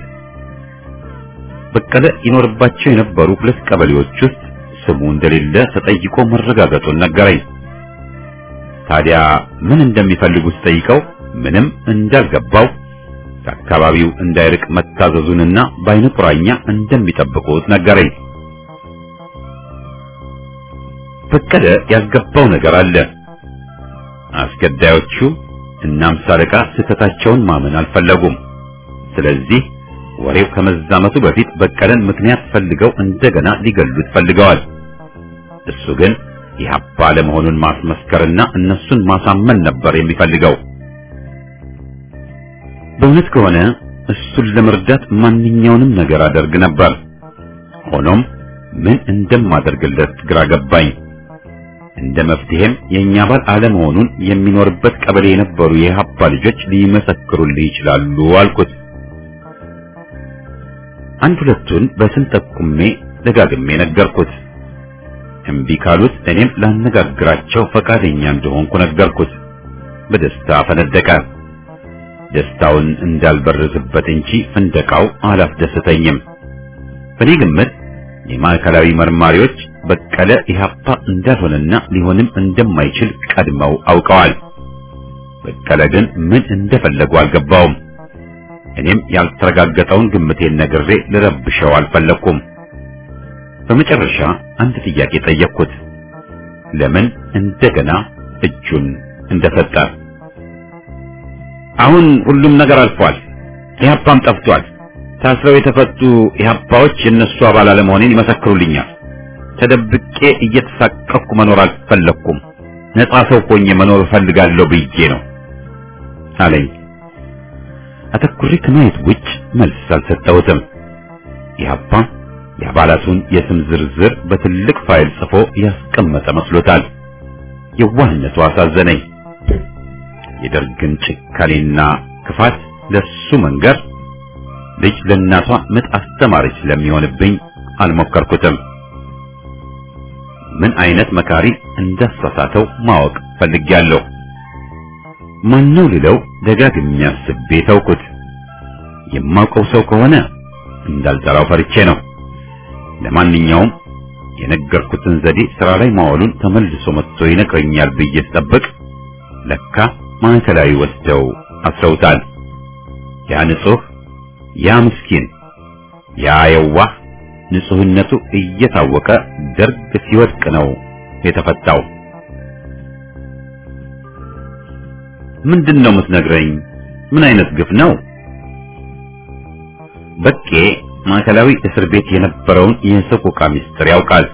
Speaker 1: በቀለ ይኖርባቸው የነበሩ ሁለት ቀበሌዎች ውስጥ ስሙ እንደሌለ ተጠይቆ መረጋገጡን ነገረኝ። ታዲያ ምን እንደሚፈልጉ ጠይቀው ምንም እንዳልገባው ከአካባቢው እንዳይርቅ መታዘዙንና በዓይነ ቁራኛ እንደሚጠብቁት ነገረኝ። በቀለ ያልገባው ነገር አለ። አስገዳዮቹ እና አምሳ አለቃ ስህተታቸውን ማመን አልፈለጉም። ስለዚህ ወሬው ከመዛመቱ በፊት በቀለን ምክንያት ፈልገው እንደገና ሊገሉት ፈልገዋል። እሱ ግን ኢህአፓ ለመሆኑን ማስመስከርና እነሱን ማሳመን ነበር የሚፈልገው። በእውነት ከሆነ እሱን ለመርዳት ማንኛውንም ነገር አደርግ ነበር። ሆኖም ምን እንደማደርግለት ግራ ገባኝ። እንደ መፍትሄም የኛ ባል አለመሆኑን የሚኖርበት ቀበሌ የነበሩ የኢህአፓ ልጆች ሊመሰክሩልኝ ይችላሉ አልኩት። አንድ ሁለቱን በስም ጠቁሜ ደጋግሜ ነገርኩት። እምቢ ካሉት እኔም ላነጋግራቸው ፈቃደኛ እንደሆንኩ ነገርኩት። በደስታ ፈነደቀ። ደስታውን እንዳልበረዝበት እንጂ ፍንደቃው አላስደሰተኝም። በኔ ግምት የማዕከላዊ መርማሪዎች በቀለ ኢህአፓ እንዳልሆነና ሊሆንም እንደማይችል ቀድመው አውቀዋል። በቀለ ግን ምን እንደፈለጉ አልገባውም። እኔም ያልተረጋገጠውን ግምቴን ነግሬ ልረብሸው አልፈለኩም። በመጨረሻ አንድ ጥያቄ ጠየቅኩት። ለምን እንደገና እጁን እንደሰጠ። አሁን ሁሉም ነገር አልፏል። ኢህአፓም ጠፍቷል። ታስረው የተፈቱ ኢህአፓዎች የነሱ አባል አለመሆኔን ይመሰክሩልኛል። ተደብቄ እየተሳቀቅኩ መኖር አልፈለኩም። ነፃ ሰው ሆኜ መኖር እፈልጋለሁ ብዬ ነው አለኝ። አተኩሬ ከማየት ውጭ መልስ አልሰጠሁትም። ኢህአፓ የአባላቱን የስም ዝርዝር በትልቅ ፋይል ጽፎ ያስቀመጠ መስሎታል። የዋህነቱ አሳዘነኝ። የደርግን ጭካኔና ክፋት ለሱ መንገር ልጅ ለእናቷ ምጥ አስተማረች ስለሚሆንብኝ አልሞከርኩትም። ምን አይነት መካሪ እንዳሳሳተው ማወቅ ፈልጌያለሁ። ማነው ልለው ደጋግሜ አስቤ ተውኩት። የማውቀው ሰው ከሆነ እንዳልጠራው ፈርቼ ነው። ለማንኛውም የነገርኩትን ዘዴ ስራ ላይ ማዋሉን ተመልሶ መጥቶ ይነግረኛል ብዬ ስጠብቅ ለካ ማዕከላዊ ወስደው አስረውታል። ያ ንጹህ፣ ያ ምስኪን፣ ያ የዋህ ንጹህነቱ እየታወቀ ደርግ ሲወድቅ ነው የተፈታው። ምንድነው የምትነግረኝ? ምን አይነት ግፍ ነው? በቄ ማዕከላዊ እስር ቤት የነበረውን የሰቆቃ ምስጢር ያውቃል።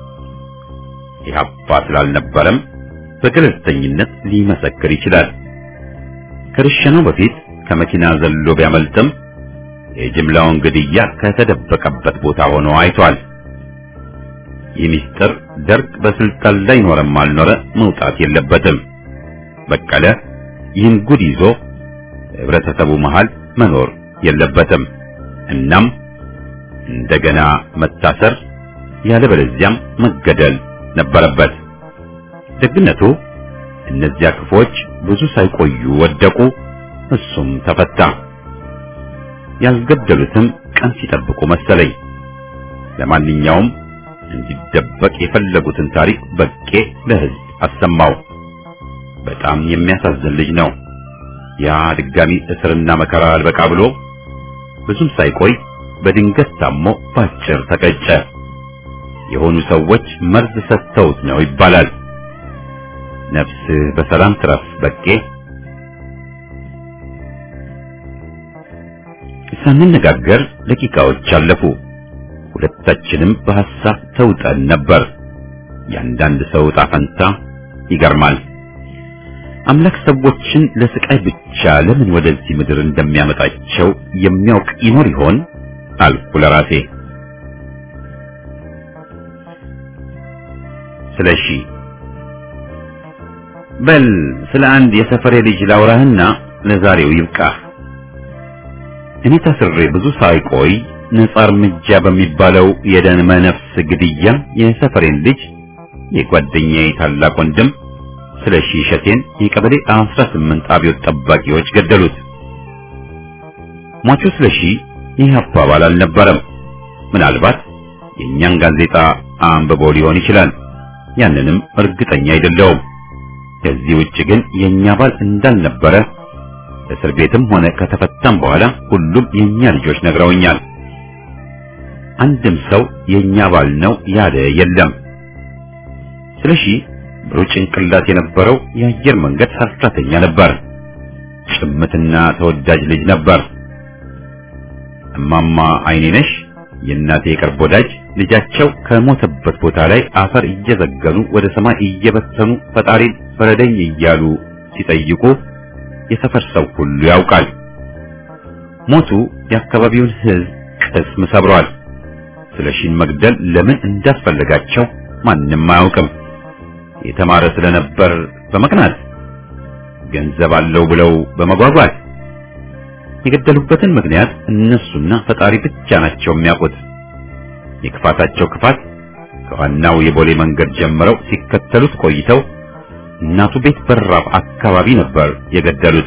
Speaker 1: ኢህአፓ ስላልነበረም በገለልተኝነት ሊመሰክር ይችላል። ከርሸናው በፊት ከመኪና ዘሎ ቢያመልጥም የጅምላውን ግድያ ከተደበቀበት ቦታ ሆኖ አይቷል። ይህ ምስጢር ደርግ በስልጣን ላይ ኖረም አልኖረ መውጣት የለበትም። በቀለ ይህን ጉድ ይዞ ህብረተሰቡ መሃል መኖር የለበትም። እናም እንደገና መታሰር ያለበለዚያም መገደል ነበረበት። ደግነቱ እነዚያ ክፎች ብዙ ሳይቆዩ ወደቁ፣ እሱም ተፈታ። ያልገደሉትም ቀን ሲጠብቁ መሰለኝ። ለማንኛውም እንዲደበቅ የፈለጉትን ታሪክ በቄ ለህዝብ አሰማው። በጣም የሚያሳዝን ልጅ ነው። ያ ድጋሚ እስርና መከራ አልበቃ ብሎ ብዙም ሳይቆይ በድንገት ታሞ ባጭር ተቀጨ። የሆኑ ሰዎች መርዝ ሰጥተውት ነው ይባላል። ነፍስ በሰላም ትረፍ በቄ። ሳንነጋገር ደቂቃዎች አለፉ። ሁለታችንም በሐሳብ ተውጠን ነበር። ያንዳንድ ሰው ዕጣ ፈንታ ይገርማል። አምላክ ሰዎችን ለስቃይ ብቻ ለምን ወደዚህ ምድር እንደሚያመጣቸው የሚያውቅ ይኖር ይሆን አልኩ ለራሴ። ስለሺ በል ስለ አንድ የሰፈሬ ልጅ ላውራህና ለዛሬው ይብቃህ። እኔ ታስሬ ብዙ ሳይቆይ ነጻ እርምጃ በሚባለው የደም ነፍስ ግድያ የሰፈሬን ልጅ የጓደኛዬ ታላቅ ወንድም ስለሺ ሸቴን የቀበሌ 18 አብዮት ጠባቂዎች ገደሉት። ሟቹ ስለሺ ይህ አባባል አልነበረም። ምናልባት የኛን ጋዜጣ አንብቦ ሊሆን ይችላል። ያንንም እርግጠኛ አይደለሁም። ከዚህ ውጭ ግን የኛ ባል እንዳልነበረ እስር ቤትም ሆነ ከተፈታም በኋላ ሁሉም የኛ ልጆች ነግረውኛል። አንድም ሰው የኛ ባል ነው ያለ የለም። ስለሺ ብሩህ ጭንቅላት የነበረው የአየር መንገድ ሰራተኛ ነበር። ጭምትና ተወዳጅ ልጅ ነበር። እማማ አይኔነሽ የእናቴ የቅርብ ወዳጅ ልጃቸው ከሞተበት ቦታ ላይ አፈር እየዘገኑ ወደ ሰማይ እየበተኑ ፈጣሪን ፍረደኝ እያሉ ሲጠይቁ የሰፈር ሰው ሁሉ ያውቃል። ሞቱ የአካባቢውን ሕዝብ ቅስም ሰብሯል። ስለሺን መግደል ለምን እንዳስፈለጋቸው ማንም አያውቅም። የተማረ ስለነበር በመቅናት፣ ገንዘብ አለው ብለው በመጓጓት፣ የገደሉበትን ምክንያት እነሱና ፈጣሪ ብቻ ናቸው የሚያውቁት። የክፋታቸው ክፋት ከዋናው የቦሌ መንገድ ጀምረው ሲከተሉት ቆይተው እናቱ ቤት በራፍ አካባቢ ነበር የገደሉት።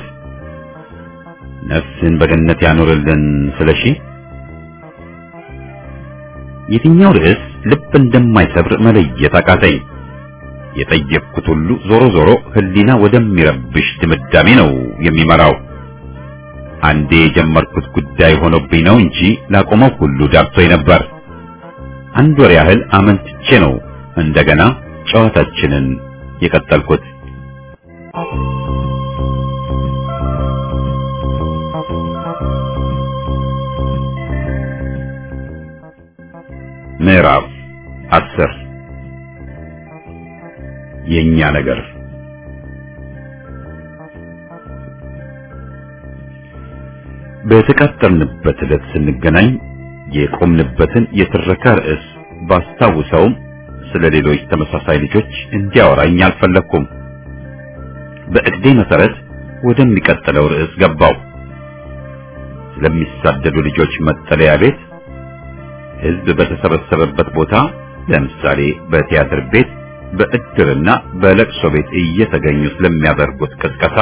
Speaker 1: ነፍስን በገነት ያኖርልን ስለሺ። የትኛው ርዕስ ልብ እንደማይሰብር መለየት አቃተኝ። የጠየቅኩት ሁሉ ዞሮ ዞሮ ህሊና ወደሚረብሽ ድምዳሜ ነው የሚመራው። አንዴ የጀመርኩት ጉዳይ ሆኖብኝ ነው እንጂ ላቆመው ሁሉ ዳብቶኝ ነበር። አንድ ወር ያህል አመንትቼ ነው እንደገና ጨዋታችንን የቀጠልኩት። ምዕራፍ 10 የኛ ነገር። በተቀጠርንበት ዕለት ስንገናኝ የቆምንበትን የትረካ ርዕስ ባስታውሰውም ስለ ሌሎች ተመሳሳይ ልጆች እንዲያወራኝ አልፈለኩም። በእቅዴ መሰረት ወደሚቀጥለው ርዕስ ገባው። ስለሚሳደዱ ልጆች መጠለያ ቤት፣ ህዝብ በተሰበሰበበት ቦታ፣ ለምሳሌ በቲያትር ቤት፣ በእድርና በለቅሶ ቤት እየተገኙ ስለሚያደርጉት ቅስቀሳ፣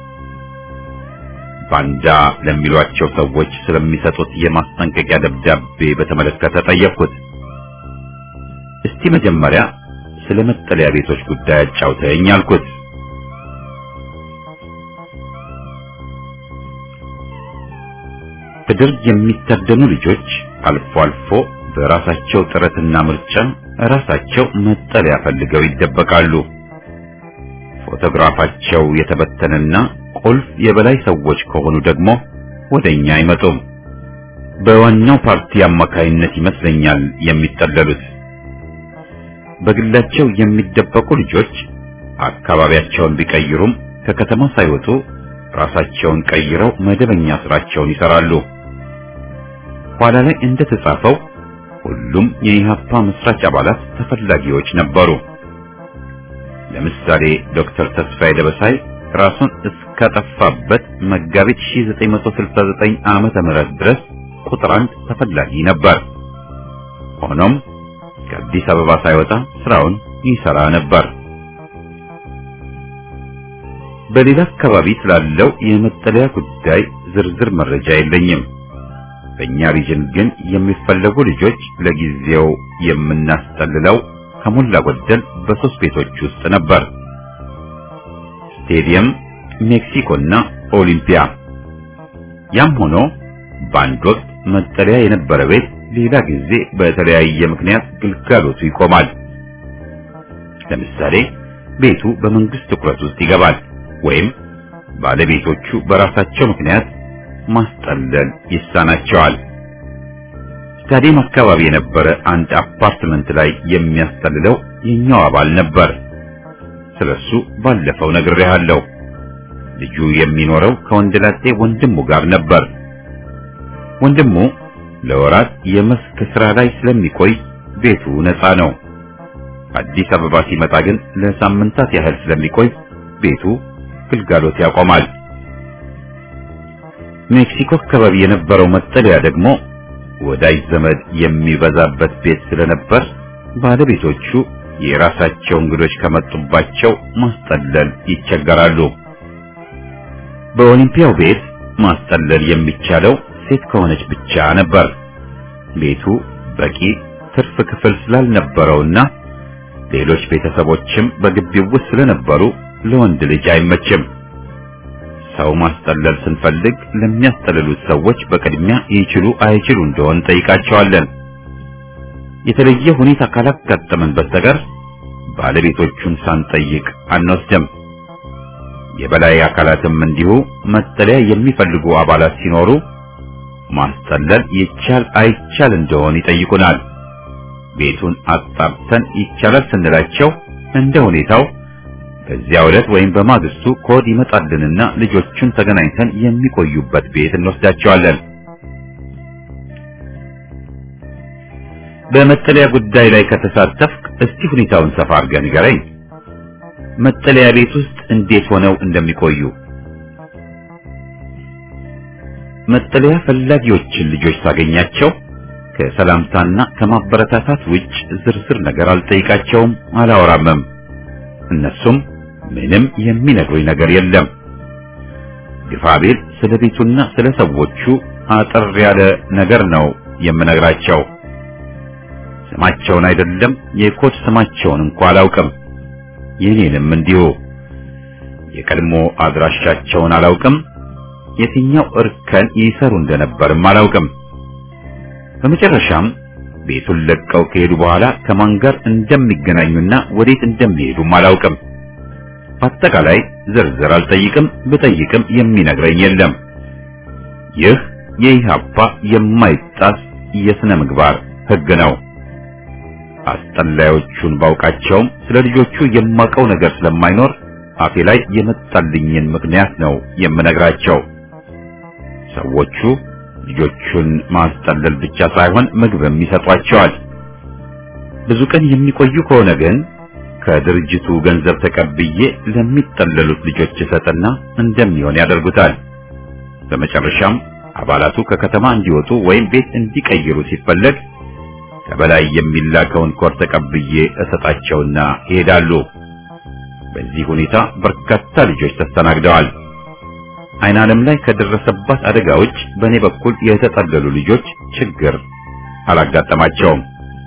Speaker 1: ባንዳ ለሚሏቸው ሰዎች ስለሚሰጡት የማስጠንቀቂያ ደብዳቤ በተመለከተ ጠየቅኩት። እስቲ መጀመሪያ ስለ መጠለያ ቤቶች ጉዳይ አጫውተኝ አልኩት። በደርግ የሚታደኑ ልጆች አልፎ አልፎ በራሳቸው ጥረትና ምርጫ ራሳቸው መጠለያ ፈልገው ይደበቃሉ። ፎቶግራፋቸው የተበተነና ቁልፍ የበላይ ሰዎች ከሆኑ ደግሞ ወደኛ አይመጡም። በዋናው ፓርቲ አማካይነት ይመስለኛል የሚጠለሉት። በግላቸው የሚደበቁ ልጆች አካባቢያቸውን ቢቀይሩም ከከተማ ሳይወጡ ራሳቸውን ቀይረው መደበኛ ስራቸውን ይሰራሉ። ኋላ ላይ እንደተጻፈው ሁሉም የኢህአፓ መስራች አባላት ተፈላጊዎች ነበሩ። ለምሳሌ ዶክተር ተስፋዬ ደበሳይ ራሱን እስከጠፋበት መጋቢት 1969 ዓመተ ምህረት ድረስ ቁጥር 1 ተፈላጊ ነበር። ሆኖም ከአዲስ አበባ ሳይወጣ ስራውን ይሰራ ነበር። በሌላ አካባቢ ስላለው የመጠለያ ጉዳይ ዝርዝር መረጃ የለኝም። በእኛ ሪጅን ግን የሚፈለጉ ልጆች ለጊዜው የምናስጠልለው ከሞላ ጎደል በሶስት ቤቶች ውስጥ ነበር። ስቴዲየም፣ ሜክሲኮና ኦሊምፒያ። ያም ሆኖ በአንድ ወቅት መጠለያ የነበረ ቤት ሌላ ጊዜ በተለያየ ምክንያት ግልጋሎቱ ይቆማል። ለምሳሌ ቤቱ በመንግስት ትኩረት ውስጥ ይገባል ወይም ባለቤቶቹ በራሳቸው ምክንያት ማስጠለል ይሳናቸዋል። ስታዲየም አካባቢ የነበረ አንድ አፓርትመንት ላይ የሚያስጠልለው የኛው አባል ነበር። ስለሱ ባለፈው ነግሬሃለሁ። ልጁ የሚኖረው ከወንድላጤ ወንድሙ ጋር ነበር። ወንድሙ ለወራት የመስክ ስራ ላይ ስለሚቆይ ቤቱ ነፃ ነው። አዲስ አበባ ሲመጣ ግን ለሳምንታት ያህል ስለሚቆይ ቤቱ ግልጋሎት ያቆማል። ሜክሲኮ አካባቢ የነበረው መጠለያ ደግሞ ወዳጅ ዘመድ የሚበዛበት ቤት ስለነበር ባለቤቶቹ የራሳቸው እንግዶች ከመጡባቸው ማስጠለል ይቸገራሉ። በኦሊምፒያው ቤት ማስጠለል የሚቻለው ሴት ከሆነች ብቻ ነበር። ቤቱ በቂ ትርፍ ክፍል ስላልነበረውና ሌሎች ቤተሰቦችም በግቢው ውስጥ ስለነበሩ ለወንድ ልጅ አይመችም። ሰው ማስጠለል ስንፈልግ ለሚያስጠልሉት ሰዎች በቅድሚያ ይችሉ አይችሉ እንደሆን ጠይቃቸዋለን። የተለየ ሁኔታ ካላጋጠመን በስተቀር ባለቤቶቹን ሳንጠይቅ አንወስድም። የበላይ አካላትም እንዲሁ መጠለያ የሚፈልጉ አባላት ሲኖሩ ማስጠለል ይቻል አይቻል እንደሆን ይጠይቁናል። ቤቱን አጣርተን ይቻላል ስንላቸው እንደ ሁኔታው በዚያው ዕለት ወይም በማግስቱ ኮድ ይመጣልንና ልጆቹን ተገናኝተን የሚቆዩበት ቤት እንወስዳቸዋለን። በመጠለያ ጉዳይ ላይ ከተሳተፍክ እስቲ ሁኔታውን ሰፋ አድርገህ ንገረኝ። መጠለያ ቤት ውስጥ እንዴት ሆነው እንደሚቆዩ። መጠለያ ፈላጊዎችን ልጆች ሳገኛቸው ከሰላምታና ከማበረታታት ውጭ ዝርዝር ነገር አልጠይቃቸውም፣ አላወራምም። እነሱም ምንም የሚነግሩኝ ነገር የለም። ግፋቤል ስለ ቤቱና ስለ ሰዎቹ አጠር ያለ ነገር ነው የምነግራቸው። ስማቸውን አይደለም የኮድ ስማቸውን እንኳን አላውቅም። የኔንም እንዲሁ የቀድሞ አድራሻቸውን አላውቅም። የትኛው እርከን ይሰሩ እንደነበርም አላውቅም። በመጨረሻም ቤቱን ለቀው ከሄዱ በኋላ ከማን ጋር እንደሚገናኙና ወዴት እንደሚሄዱም አላውቅም። በአጠቃላይ ዝርዝር አልጠይቅም፣ ብጠይቅም የሚነግረኝ የለም። ይህ የኢህአፓ የማይጣስ የሥነ ምግባር ሕግ ነው። አስጠላዮቹን ባውቃቸውም ስለ ልጆቹ የማውቀው ነገር ስለማይኖር አፌ ላይ የመጣልኝን ምክንያት ነው የምነግራቸው። ሰዎቹ ልጆቹን ማስጠለል ብቻ ሳይሆን ምግብም ይሰጧቸዋል። ብዙ ቀን የሚቆዩ ከሆነ ግን ከድርጅቱ ገንዘብ ተቀብዬ ለሚጠለሉት ልጆች ሰጠና እንደሚሆን ያደርጉታል። በመጨረሻም አባላቱ ከከተማ እንዲወጡ ወይም ቤት እንዲቀይሩ ሲፈለግ ከበላይ የሚላከውን ኮድ ተቀብዬ እሰጣቸውና ይሄዳሉ። በዚህ ሁኔታ በርካታ ልጆች ተስተናግደዋል። አይን ዓለም ላይ ከደረሰባት አደጋ ውጭ በእኔ በኩል የተጠለሉ ልጆች ችግር አላጋጠማቸውም።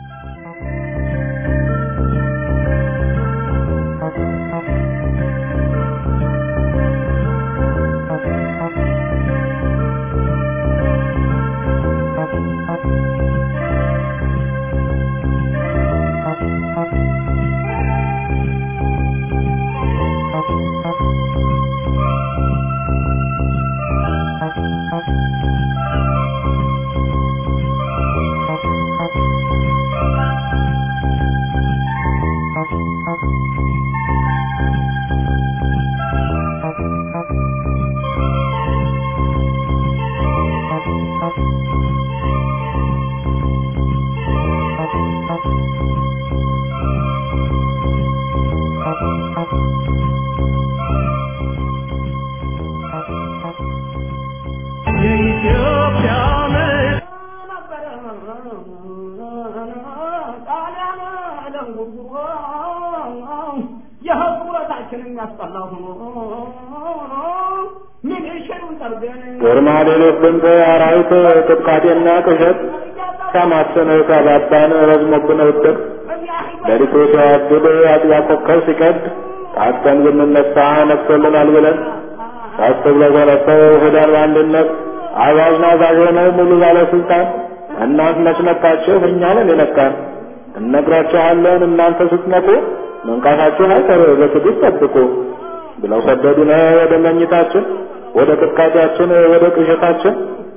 Speaker 4: ወርማዴሎስ ድምፅ አራዊት ቅጥቃጤና ቅዠት ሰማሰነ ከባባን ረዝሞብን ውጥቅ ለሊቱ ሲያድል አጥቢያ ኮከብ ሲቀድ ታጥቀን ብንነሳ ነግሶልናል ብለን ሳስብ ለዘረሰው ህዳር በአንድነት አዛዥ ናዛዥ ሆነው ሙሉ ባለስልጣን እናንት መች ነካችሁ እኛ ነን የነካን እነግራችኋለን እናንተ ስትነቁ መንቃታችሁ አይቀር በትዕግስት ጠብቁ ብለው ሰደዱን ወደ መኝታችን ወደ ቅጥቃጤያችን ወደ ቅዠታችን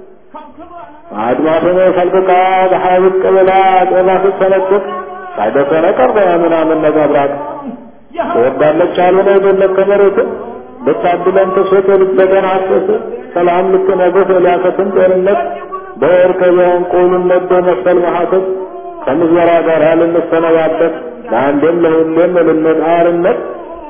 Speaker 4: አድማሱን ፈልቅቃ ፀሐይ ብቅ ብላ ጤዛ ስትሰነጥቅ ሳይደርሰን ቀረ ምናምን ነጋብራቅ ትወዳለች አልሆነ የበለጠ መሬት ብታድለን ትስት ልትበገን አስስ ሰላም ልትነግስ ሊያሰትን ጤንነት በወርቅ የእንቁልነት በመሰል መሐሰብ ከምዝበራ ጋር ልንሰነባበት ለአንዴም ለሁሌም ልንጣርነት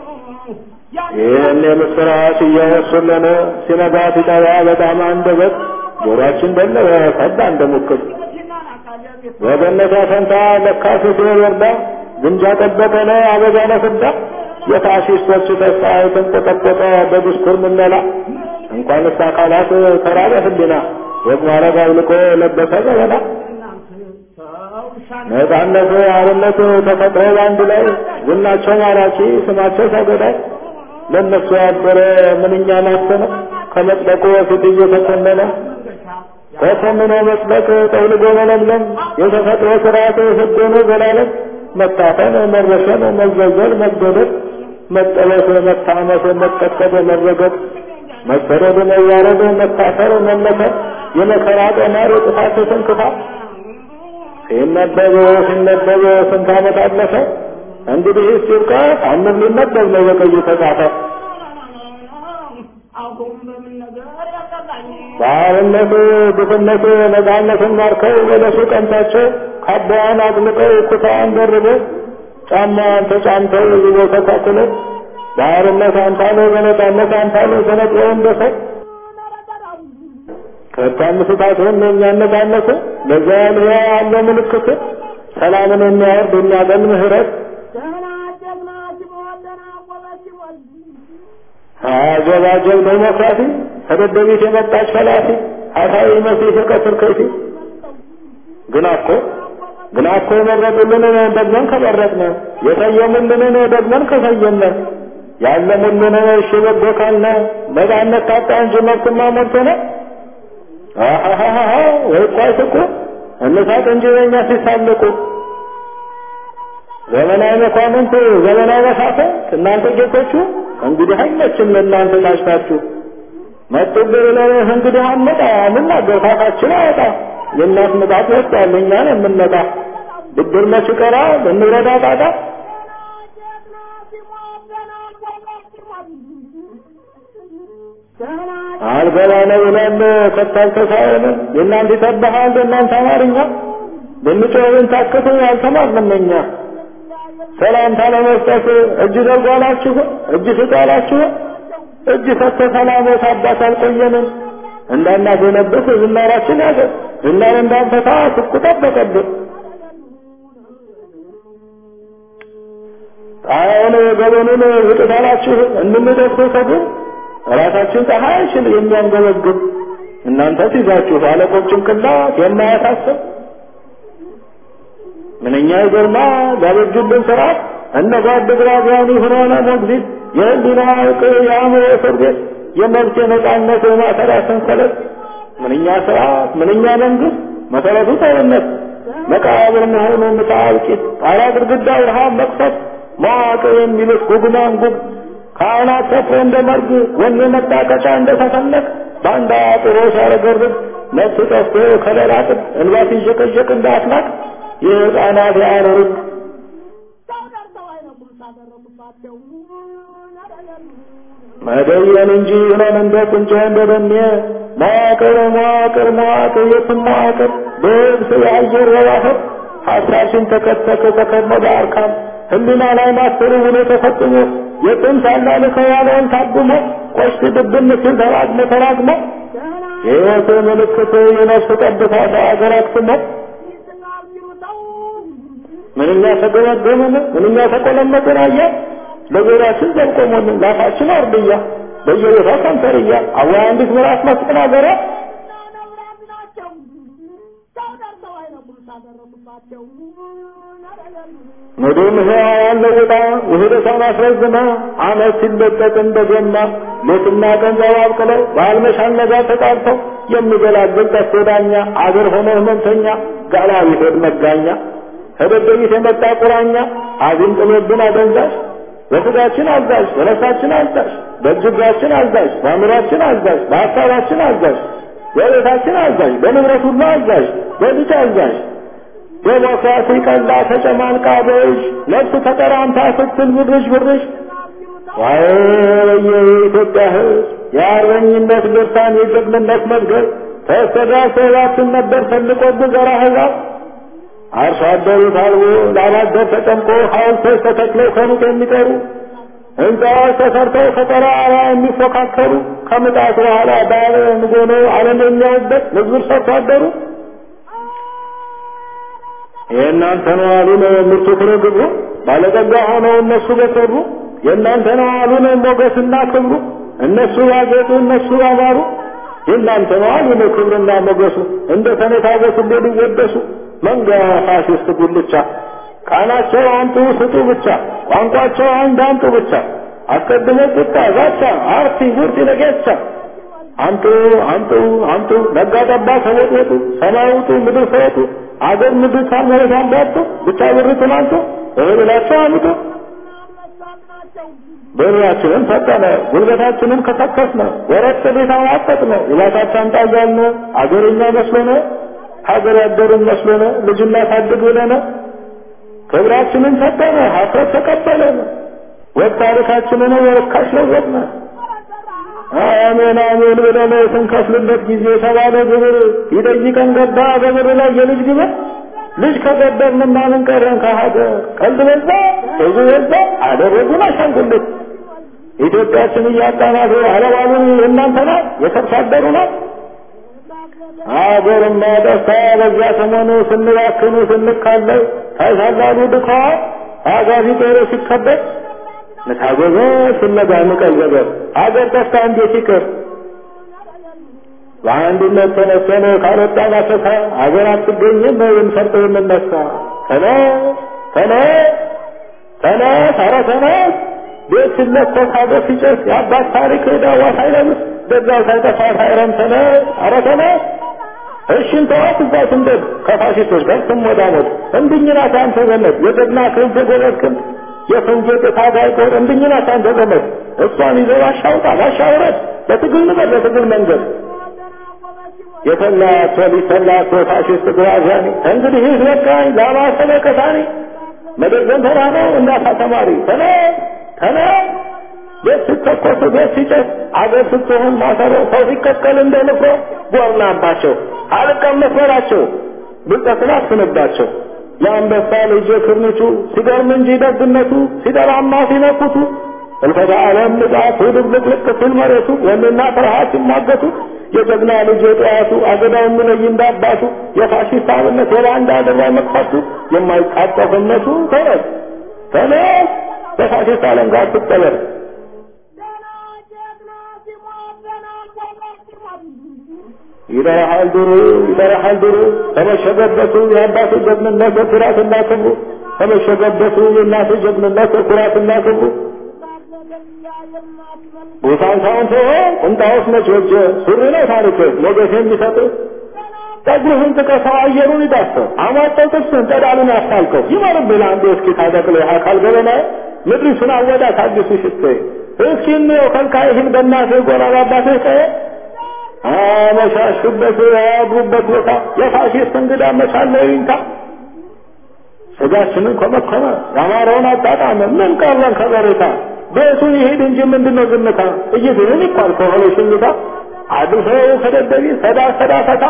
Speaker 4: ይህን የምስራች እያወሱልን ሲነጋ ሲጠባ በጣም አንደበት ጆሮአችን ደለበ ፈዳ እንደሙክት በገነቷ ፈንታ ለካሱ ሲወርዳ ግንጃ ጠበቀነ አበዛነ ፍዳ የፋሺስቶች ተስፋ የተንቆጠቆጠ በድስኩር ምነላ እንኳንስ አካላት ተራበ ህሊና ወግማረግ አውልቆ ለበሰ ገበና ነፃነት አርነት ተፈጥሮ በአንድ ላይ ዝናቸው ማራኪ ስማቸው ተገዳይ ለነሱ ያደረ ምንኛ ማሰነ ከመጥለቁ በፊት እየተኮነነ ከተምኖ መጥለቅ ጠውልጎ መለምለም የተፈጥሮ ስርዓት ህጎኑ ዘላለም መታፈን መረሸን መዘዘል መገደል መጠበስ መታመስ መቀጥቀጥ መረገጥ መሰደድ መዋረድ መታሰር መመከር የመከራ ቀመር የጥፋት ስንክፋ ሲነበብ ስንት ዓመት አለፈ እንግዲህ ሲብቃ አምር ሊነበብ ነው በቀዩ ተጻፈ ባርነት ድፍነት ነፃነትን ማርከው ወደሱ ቀንታቸው ካባያን አጥልቀው ኩታን ደርበው ጫማን ተጫምተው ይዘው ተካክለው ባርነት አንታለ በነፃነት አንታለ ተነጥለው እንደሰው ከተምስታቱን የሚያነቃነቁ ለዛን ያለ ምልክት ሰላምን የሚያወርድ የሚያገል ምህረት አጀባጀብ ዴሞክራሲ ተደደቢት የመጣች ፈላፊ አሳይ መሲህ ከስር ከፊ ግን እኮ ግና እኮ የመረጡልን ደግመን ከመረጥን የሰየሙልን ደግመን ከሰየምን ያለሙልን እሺ በጎ ካልነ ነፃነት ታጣ እንጂ መብትማ ሞልቶነ ወይ ቋይተቁ እነሳት እንጂ በእኛ ሲሳለቁ ዘመናዊ መኳንንት ዘመናዊ መሳፍንት እናንተ ጌቶቹ እንግዲህ አይመችም ለእናንተ ታሽታችሁ መጥቶብር ለህ እንግዲህ አመጣ ምናገር ታፋችን አወጣ የእናት ምጣት ወጣል እኛን የምንመጣ ብድር መች ቀራ እንረዳ ጣጣ አልገባ ነው ብለን ከታል ተሳየነ የእናንተ ተባሃል የእናንተ አማርኛ ብንጮህን ታክቱ ያልተማርነኛ ሰላምታ ለመስጠት እጅ ዘርጓላችሁ እጅ ስጣላችሁ እጅ ሰጥተ ሰላም ወሳባት አልቆየንም እንዳናገነበት ዝናራችን ያዘ ዝናር እንዳንፈታ ስትጠበቀብን ጣያውን ገበኑን ውጥታላችሁ እንምደርሱ ሰዱን ራሳችን ፀሐይ ሽል የሚያንገበግብ እናንተ ትይዛችሁ አለቆችን ቅላት የማያሳስብ ምንኛ ይገርማ ለበጁልን ስርዓት እነ ጓድ ግራዚያኒ ሆነና ሞግዚት የህሊና ዕቅ የአእምሮ እስር ቤት የመብት የነጻነት ማሰሪያ ሰንሰለት ምንኛ ስርዓት ምንኛ መንግስት መሰረቱ ጦርነት መቃብር መሆኑ ምታልቂት ጣራ ግድግዳ ረሃብ መቅሰፍ መዋቅር የሚሉት ጉግማንጉግ ካህናት ሰፍሮ እንደመርግ ወኔ መጣቀጫ እንደተፈለቅ ባንዳ ጥሮ ሲያረገርግ ነፍስ ጠፍቶ ከለራጥብ እንባት ይሸቀሸቅ እንዳትናቅ የህፃናት ያኖሩት መደየን እንጂ ሆነን እንደ ቁንጮ እንደደሜ መዋቅር የትም መዋቅር በብስ የአየር ወባፈር ሀሳብሽን ተከተከ ተከመደ አርካም ህሊና ላይ ማስተሩ ውሎ ተፈጽሞ የጥም ሳላለ ከዋለውን ታግሞ ቆሽት ድብን ሲል ተራግሞ የህይወት ምልክት የነፍስ ጠብታ በአገር አክስሞ ምንኛ ተገመገመን ምንኛ ተቆለመጠን አያ ለጎራችን ዘልቆሞን ላፋችን አርድያ በየቦታ ሰንተርያ አዋይ አንዲት ምራስ መስቀል አገራ መዶም ያለው ወጣ ወህደሳን አስረዝማ አመት ሲለቀቅ እንደገና ሞትና ገንዘብ አብቅለው ባልመሻል ነጋ ተጣርተው የሚገላግል ተስዳኛ አገር ሆኖ ህመምተኛ ጋላዊ ሆድ መጋኛ ከደደቢት የመጣ ቁራኛ አዚም ጥሎብን አደንዛሽ በስጋችን አዛዥ በነፍሳችን አዛዥ በእጅጋችን አዛዥ በአእምሯችን አዛዥ በሀሳባችን አዛዥ በቤታችን አዛዥ በንብረት ሁሉ አዛዥ በልጅ አዛዥ ዴሞክራሲ ቀላ ተጨማልቃ በእጅ ነፍስ ተቀራምታ ስትል ብርሽ ዋይ የኢትዮጵያ ሕዝብ የአርበኝነት ድርሳን የጀግንነት መዝገብ ተስተዳሰባችን ነበር ፈልቆብ ዘራ ህዛብ አርሶ አደሩ ታልቦ ላባደር ተጨምቆ ሐውልቶች ተተክለው ከሩቅ የሚቀሩ ህንፃዎች ተሰርተው ከተራራ የሚፎካከሩ ከምጣት በኋላ ባለ ንጎኖ ዓለም የሚያውበት መዝሙር ሰርቶ አደሩ የእናንተ ነው አሉን ምርቱ ፍሬ ግብሩ ባለጠጋ ሆነው እነሱ በሰሩ የእናንተ ነው አሉን ሞገስና ክብሩ እነሱ ያጌጡ እነሱ ያማሩ የእናንተ ነው አሉን ክብርና ሞገሱ እንደ ተነታገሱ እንደሚወደሱ መንጋ ፋሽስት ጉልቻ ቃላቸው አንቱ ስጡ ብቻ ቋንቋቸው አንድ አንቱ ብቻ አስቀድሞ ቁጣ ዛቻ አርቲ ጉርቲ ለጌቻ አንቱ ነጋ ጠባ ተወጡ ሰማዩቱ ምድር ፈቱ አገር ምድር ሳመረታ ባጡ ብቻ ብርቱን አንቱ እህላቸው አምጡ በሪያችንን ፈጠነ ጉልበታችንን ከሰከስነ ወረጥ ቤታው አጠጥነ ይላታቻን ታያልነ አገርኛ መስሎነ ሀገር ያደርን መስሎነ ልጅና ታድግ ብለነ ክብራችንን ሰጠነ ሀፍረት ተቀበለን ወጥ ታሪካችንን ወርካሽ ለወጥነ አሜን ብለን ስንከፍልለት ጊዜ የተባለ ግብር ይጠይቀን ገባ በብር ላይ የልጅ ግብር ልጅ ከገደልን ምን ቀረን ከሀገር ቀልድ በዛ ብዙ በዛ አደረጉን አሻንጉልት ኢትዮጵያችን እያጣናት አለባሉን እናንተ ናት የሰብሳደሩ ናት አገርና ደስታ በዚያ ሰሞኑ ስንባክኑ ስንካለው ታይሳላሉ ድኳ አጋዚ ጦር ሲከበድ ንታገዘ ስነጋ ንቀዘበ አገር ደስታ እንዴት ይቅር ለአንድነት ተነስተን ካልወጣን አሰፋ አገር አትገኝም ሰርቶ የምነሳ ተነስ ኧረ ተነስ ቤት ሲለኮስ ሀገር ሲጨስ የአባት ታሪክ ዳዋ ሳይለብስ ደጋው ሳይጠፋ ሳይረም ተነስ ኧረ ተነስ እሽን ተዋት እዛ ስንደድ ከፋሽስቶች ጋር ስሞዳሞት እንድኝናት አንተ ገነት የጀግና ክንፍ የጎበዝ የፈንጀት ታጋይ ቆር እንድኝናት አንተ ገነት እሷን ይዘው አሻውጣ አሻውረት በትግል ነገር በትግል መንገድ የተላቶ ፋሽስት ግራዚያኒ እንግዲህ ይዘጋኝ ላማሰለ ከታኒ መደርዘን ተራነው እናታ ተማሪ ተነ ቤት ስትተኮስ ቤት ሲጨስ አገር ስትሆን ማሰሮ ሰው ሲቀቀል እንደልፎ ጎርናባቸው አልቀመስ በላቸው ብልጠትን አስንባቸው የአንበሳ ልጅ ክርንቹ ሲገርም እንጂ ደግነቱ ሲደራማ ሲነኩቱ እንፈዳ ዓለም ንጋቱ ድብልቅልቅ ሲል መሬቱ ወንድና ፍርሃት ሲሟገቱ የጀግና ልጅ የጠዋቱ አገዳውን ምነይ እንዳባቱ የፋሽስት አብነት የባንዳ አደባባይ መቅፈቱ የማይቃጠፍ እምነቱ ተነስ በፋሽስት ዓለም ጋር ትቀበር ይደረሃል ድሩ ተመሸገበቱ የአባቱ ጀግንነት ኩራትና ክብሩ ተመሸገበቱ የእናቱ ጀግንነት ኩራትና ክብሩ ቦታውን ተወው ቁንጣውስ መች ወጀ ሱሪ ነው ታሪክ ሞገስ የሚሰጥ ጠጉርህን ጥቀሰው አየሩን ይዳሰው አሟጠው ጥርስህን ጠዳሉን አፋልቀው ይመርብህ አንዱ እስኪ ታደቅለው አካል ገበና ምድሪቱን አወዳት አዲሱ ሽቴ እስኪ እንየው ከልካይህን በእናትህ ጎራ ባባትህ ቀየ አመሻሹበት ያድሩበት ቦታ የፋሽስት እንግዳ መቻለው ይንታ ስጋችንን ኮመኮመ ያማረውን አጣጣመ ምን ቀረን ከበሬታ ቤቱ ይሄድ እንጂ ምንድነው ዝምታ እይቱን ይቋል ከሆነ ሽኝታ አድሰው ከደደቢ ሰዳሰዳታ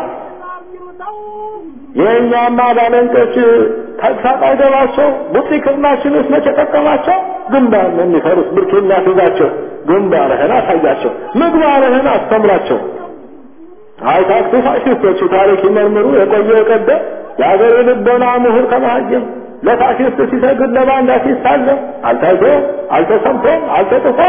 Speaker 4: የኛማ ባለንቆች ተግሳጣ አይደባቸው ቡጢክናችንስ መቼ ተጠቀማቸው ግንባር የሚፈሩት ብርኪና ትዛቸው ግንባርህን አሳያቸው ምግባርህን አስተምራቸው አይታክቱ ፋሽስቶች ታሪክ ይመርምሩ የቆየ የቀደ የአገር ልቦና ምሁር ከመሀጅም ለፋሽስት ሲሰግድ ለባንዳ ሲሳለም አልታይቶ አልተሰምቶም አልተጥፎ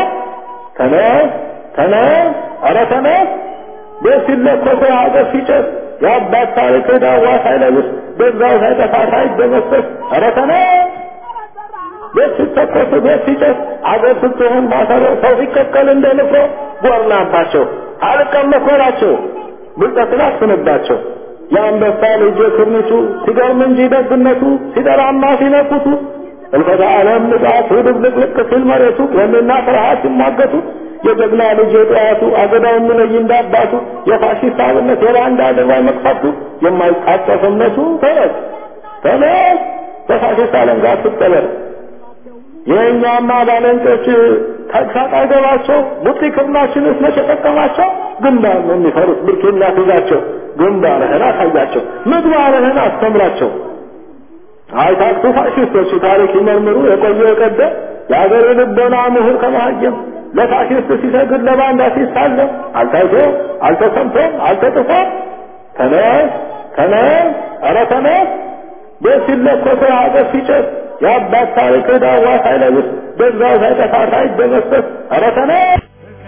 Speaker 4: ተነስ ኧረ ተነስ ቤት ሲለኮስ ሀገር ሲጨስ የአባት ታሪክ ዳዋ ሳይለብስ በዛው ሳይጠፋ ሳይደመሰስ ኧረ ተነስ ቤት ሲተኮስ ቤት ሲጨስ አገር ስትሆን ማሰሮ ሰው ሲቀቀል እንደልፎ ጎርናባቸው አልቀመስ በላቸው ብልጠትን አስንባቸው የአንበሳ ልጅ ክርንቹ ሲገርም እንጂ ደግነቱ ሲደራማ ሲነኩቱ እንፈዳ ዓለም ንጋቱ ድብልቅልቅ ሲል መሬቱ ወንድና ፍርሃት ሲሟገቱ የጀግና ልጅ የጠዋቱ አገዳውን ምነይ እንዳባቱ የፋሽስት አብነት የባንዳ አደባባይ መቅፈቱ የማይቃጠፍ እምነቱ ተነስ በፋሽስት ዓለም ጋር ትቀበር የኛማ ባለንቆች ተግሳጣ አይገባቸው ቡጢክናችንስ መቼ ተጠቀማቸው ግንባር የሚፈሩት ብርኪና ትዛቸው ግንባርህን አሳያቸው ምግባርህን አስተምራቸው አይታክቱ ፋሽስቶች ታሪክ ይመርምሩ የቆየ የቀደ የአገር ልቦና ምሁር ከመሀጅም ለፋሽስት ሲሰግድ ለባንዳ ሲሳለም አልታይቶ አልተሰምቶም አልተጥፎ ተነስ ኧረ ተነስ ቤት ሲለኮስ ሀገር ሲጨስ የአባት ታሪክ ዳዋ ሳይለብስ በዛው ሳይጠፋ ሳይደመሰስ ኧረ ተነስ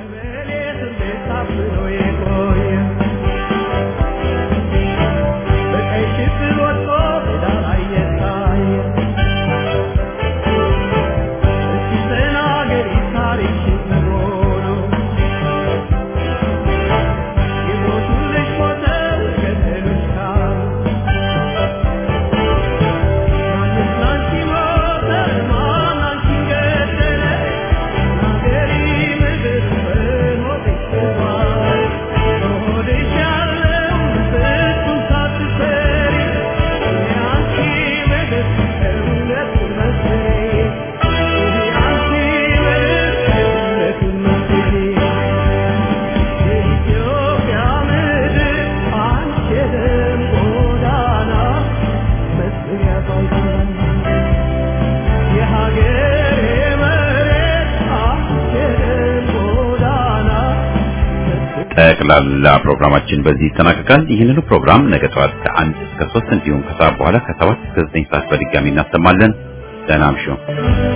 Speaker 1: ጠቅላላ ፕሮግራማችን በዚህ ይጠናቀቃል። ይህንን ፕሮግራም ነገ ጠዋት ከ1 እስከ 3 እንዲሁም ከሰዓት በኋላ ከ7 እስከ 9 ሰዓት በድጋሚ እናሰማለን። ደህና እምሹ።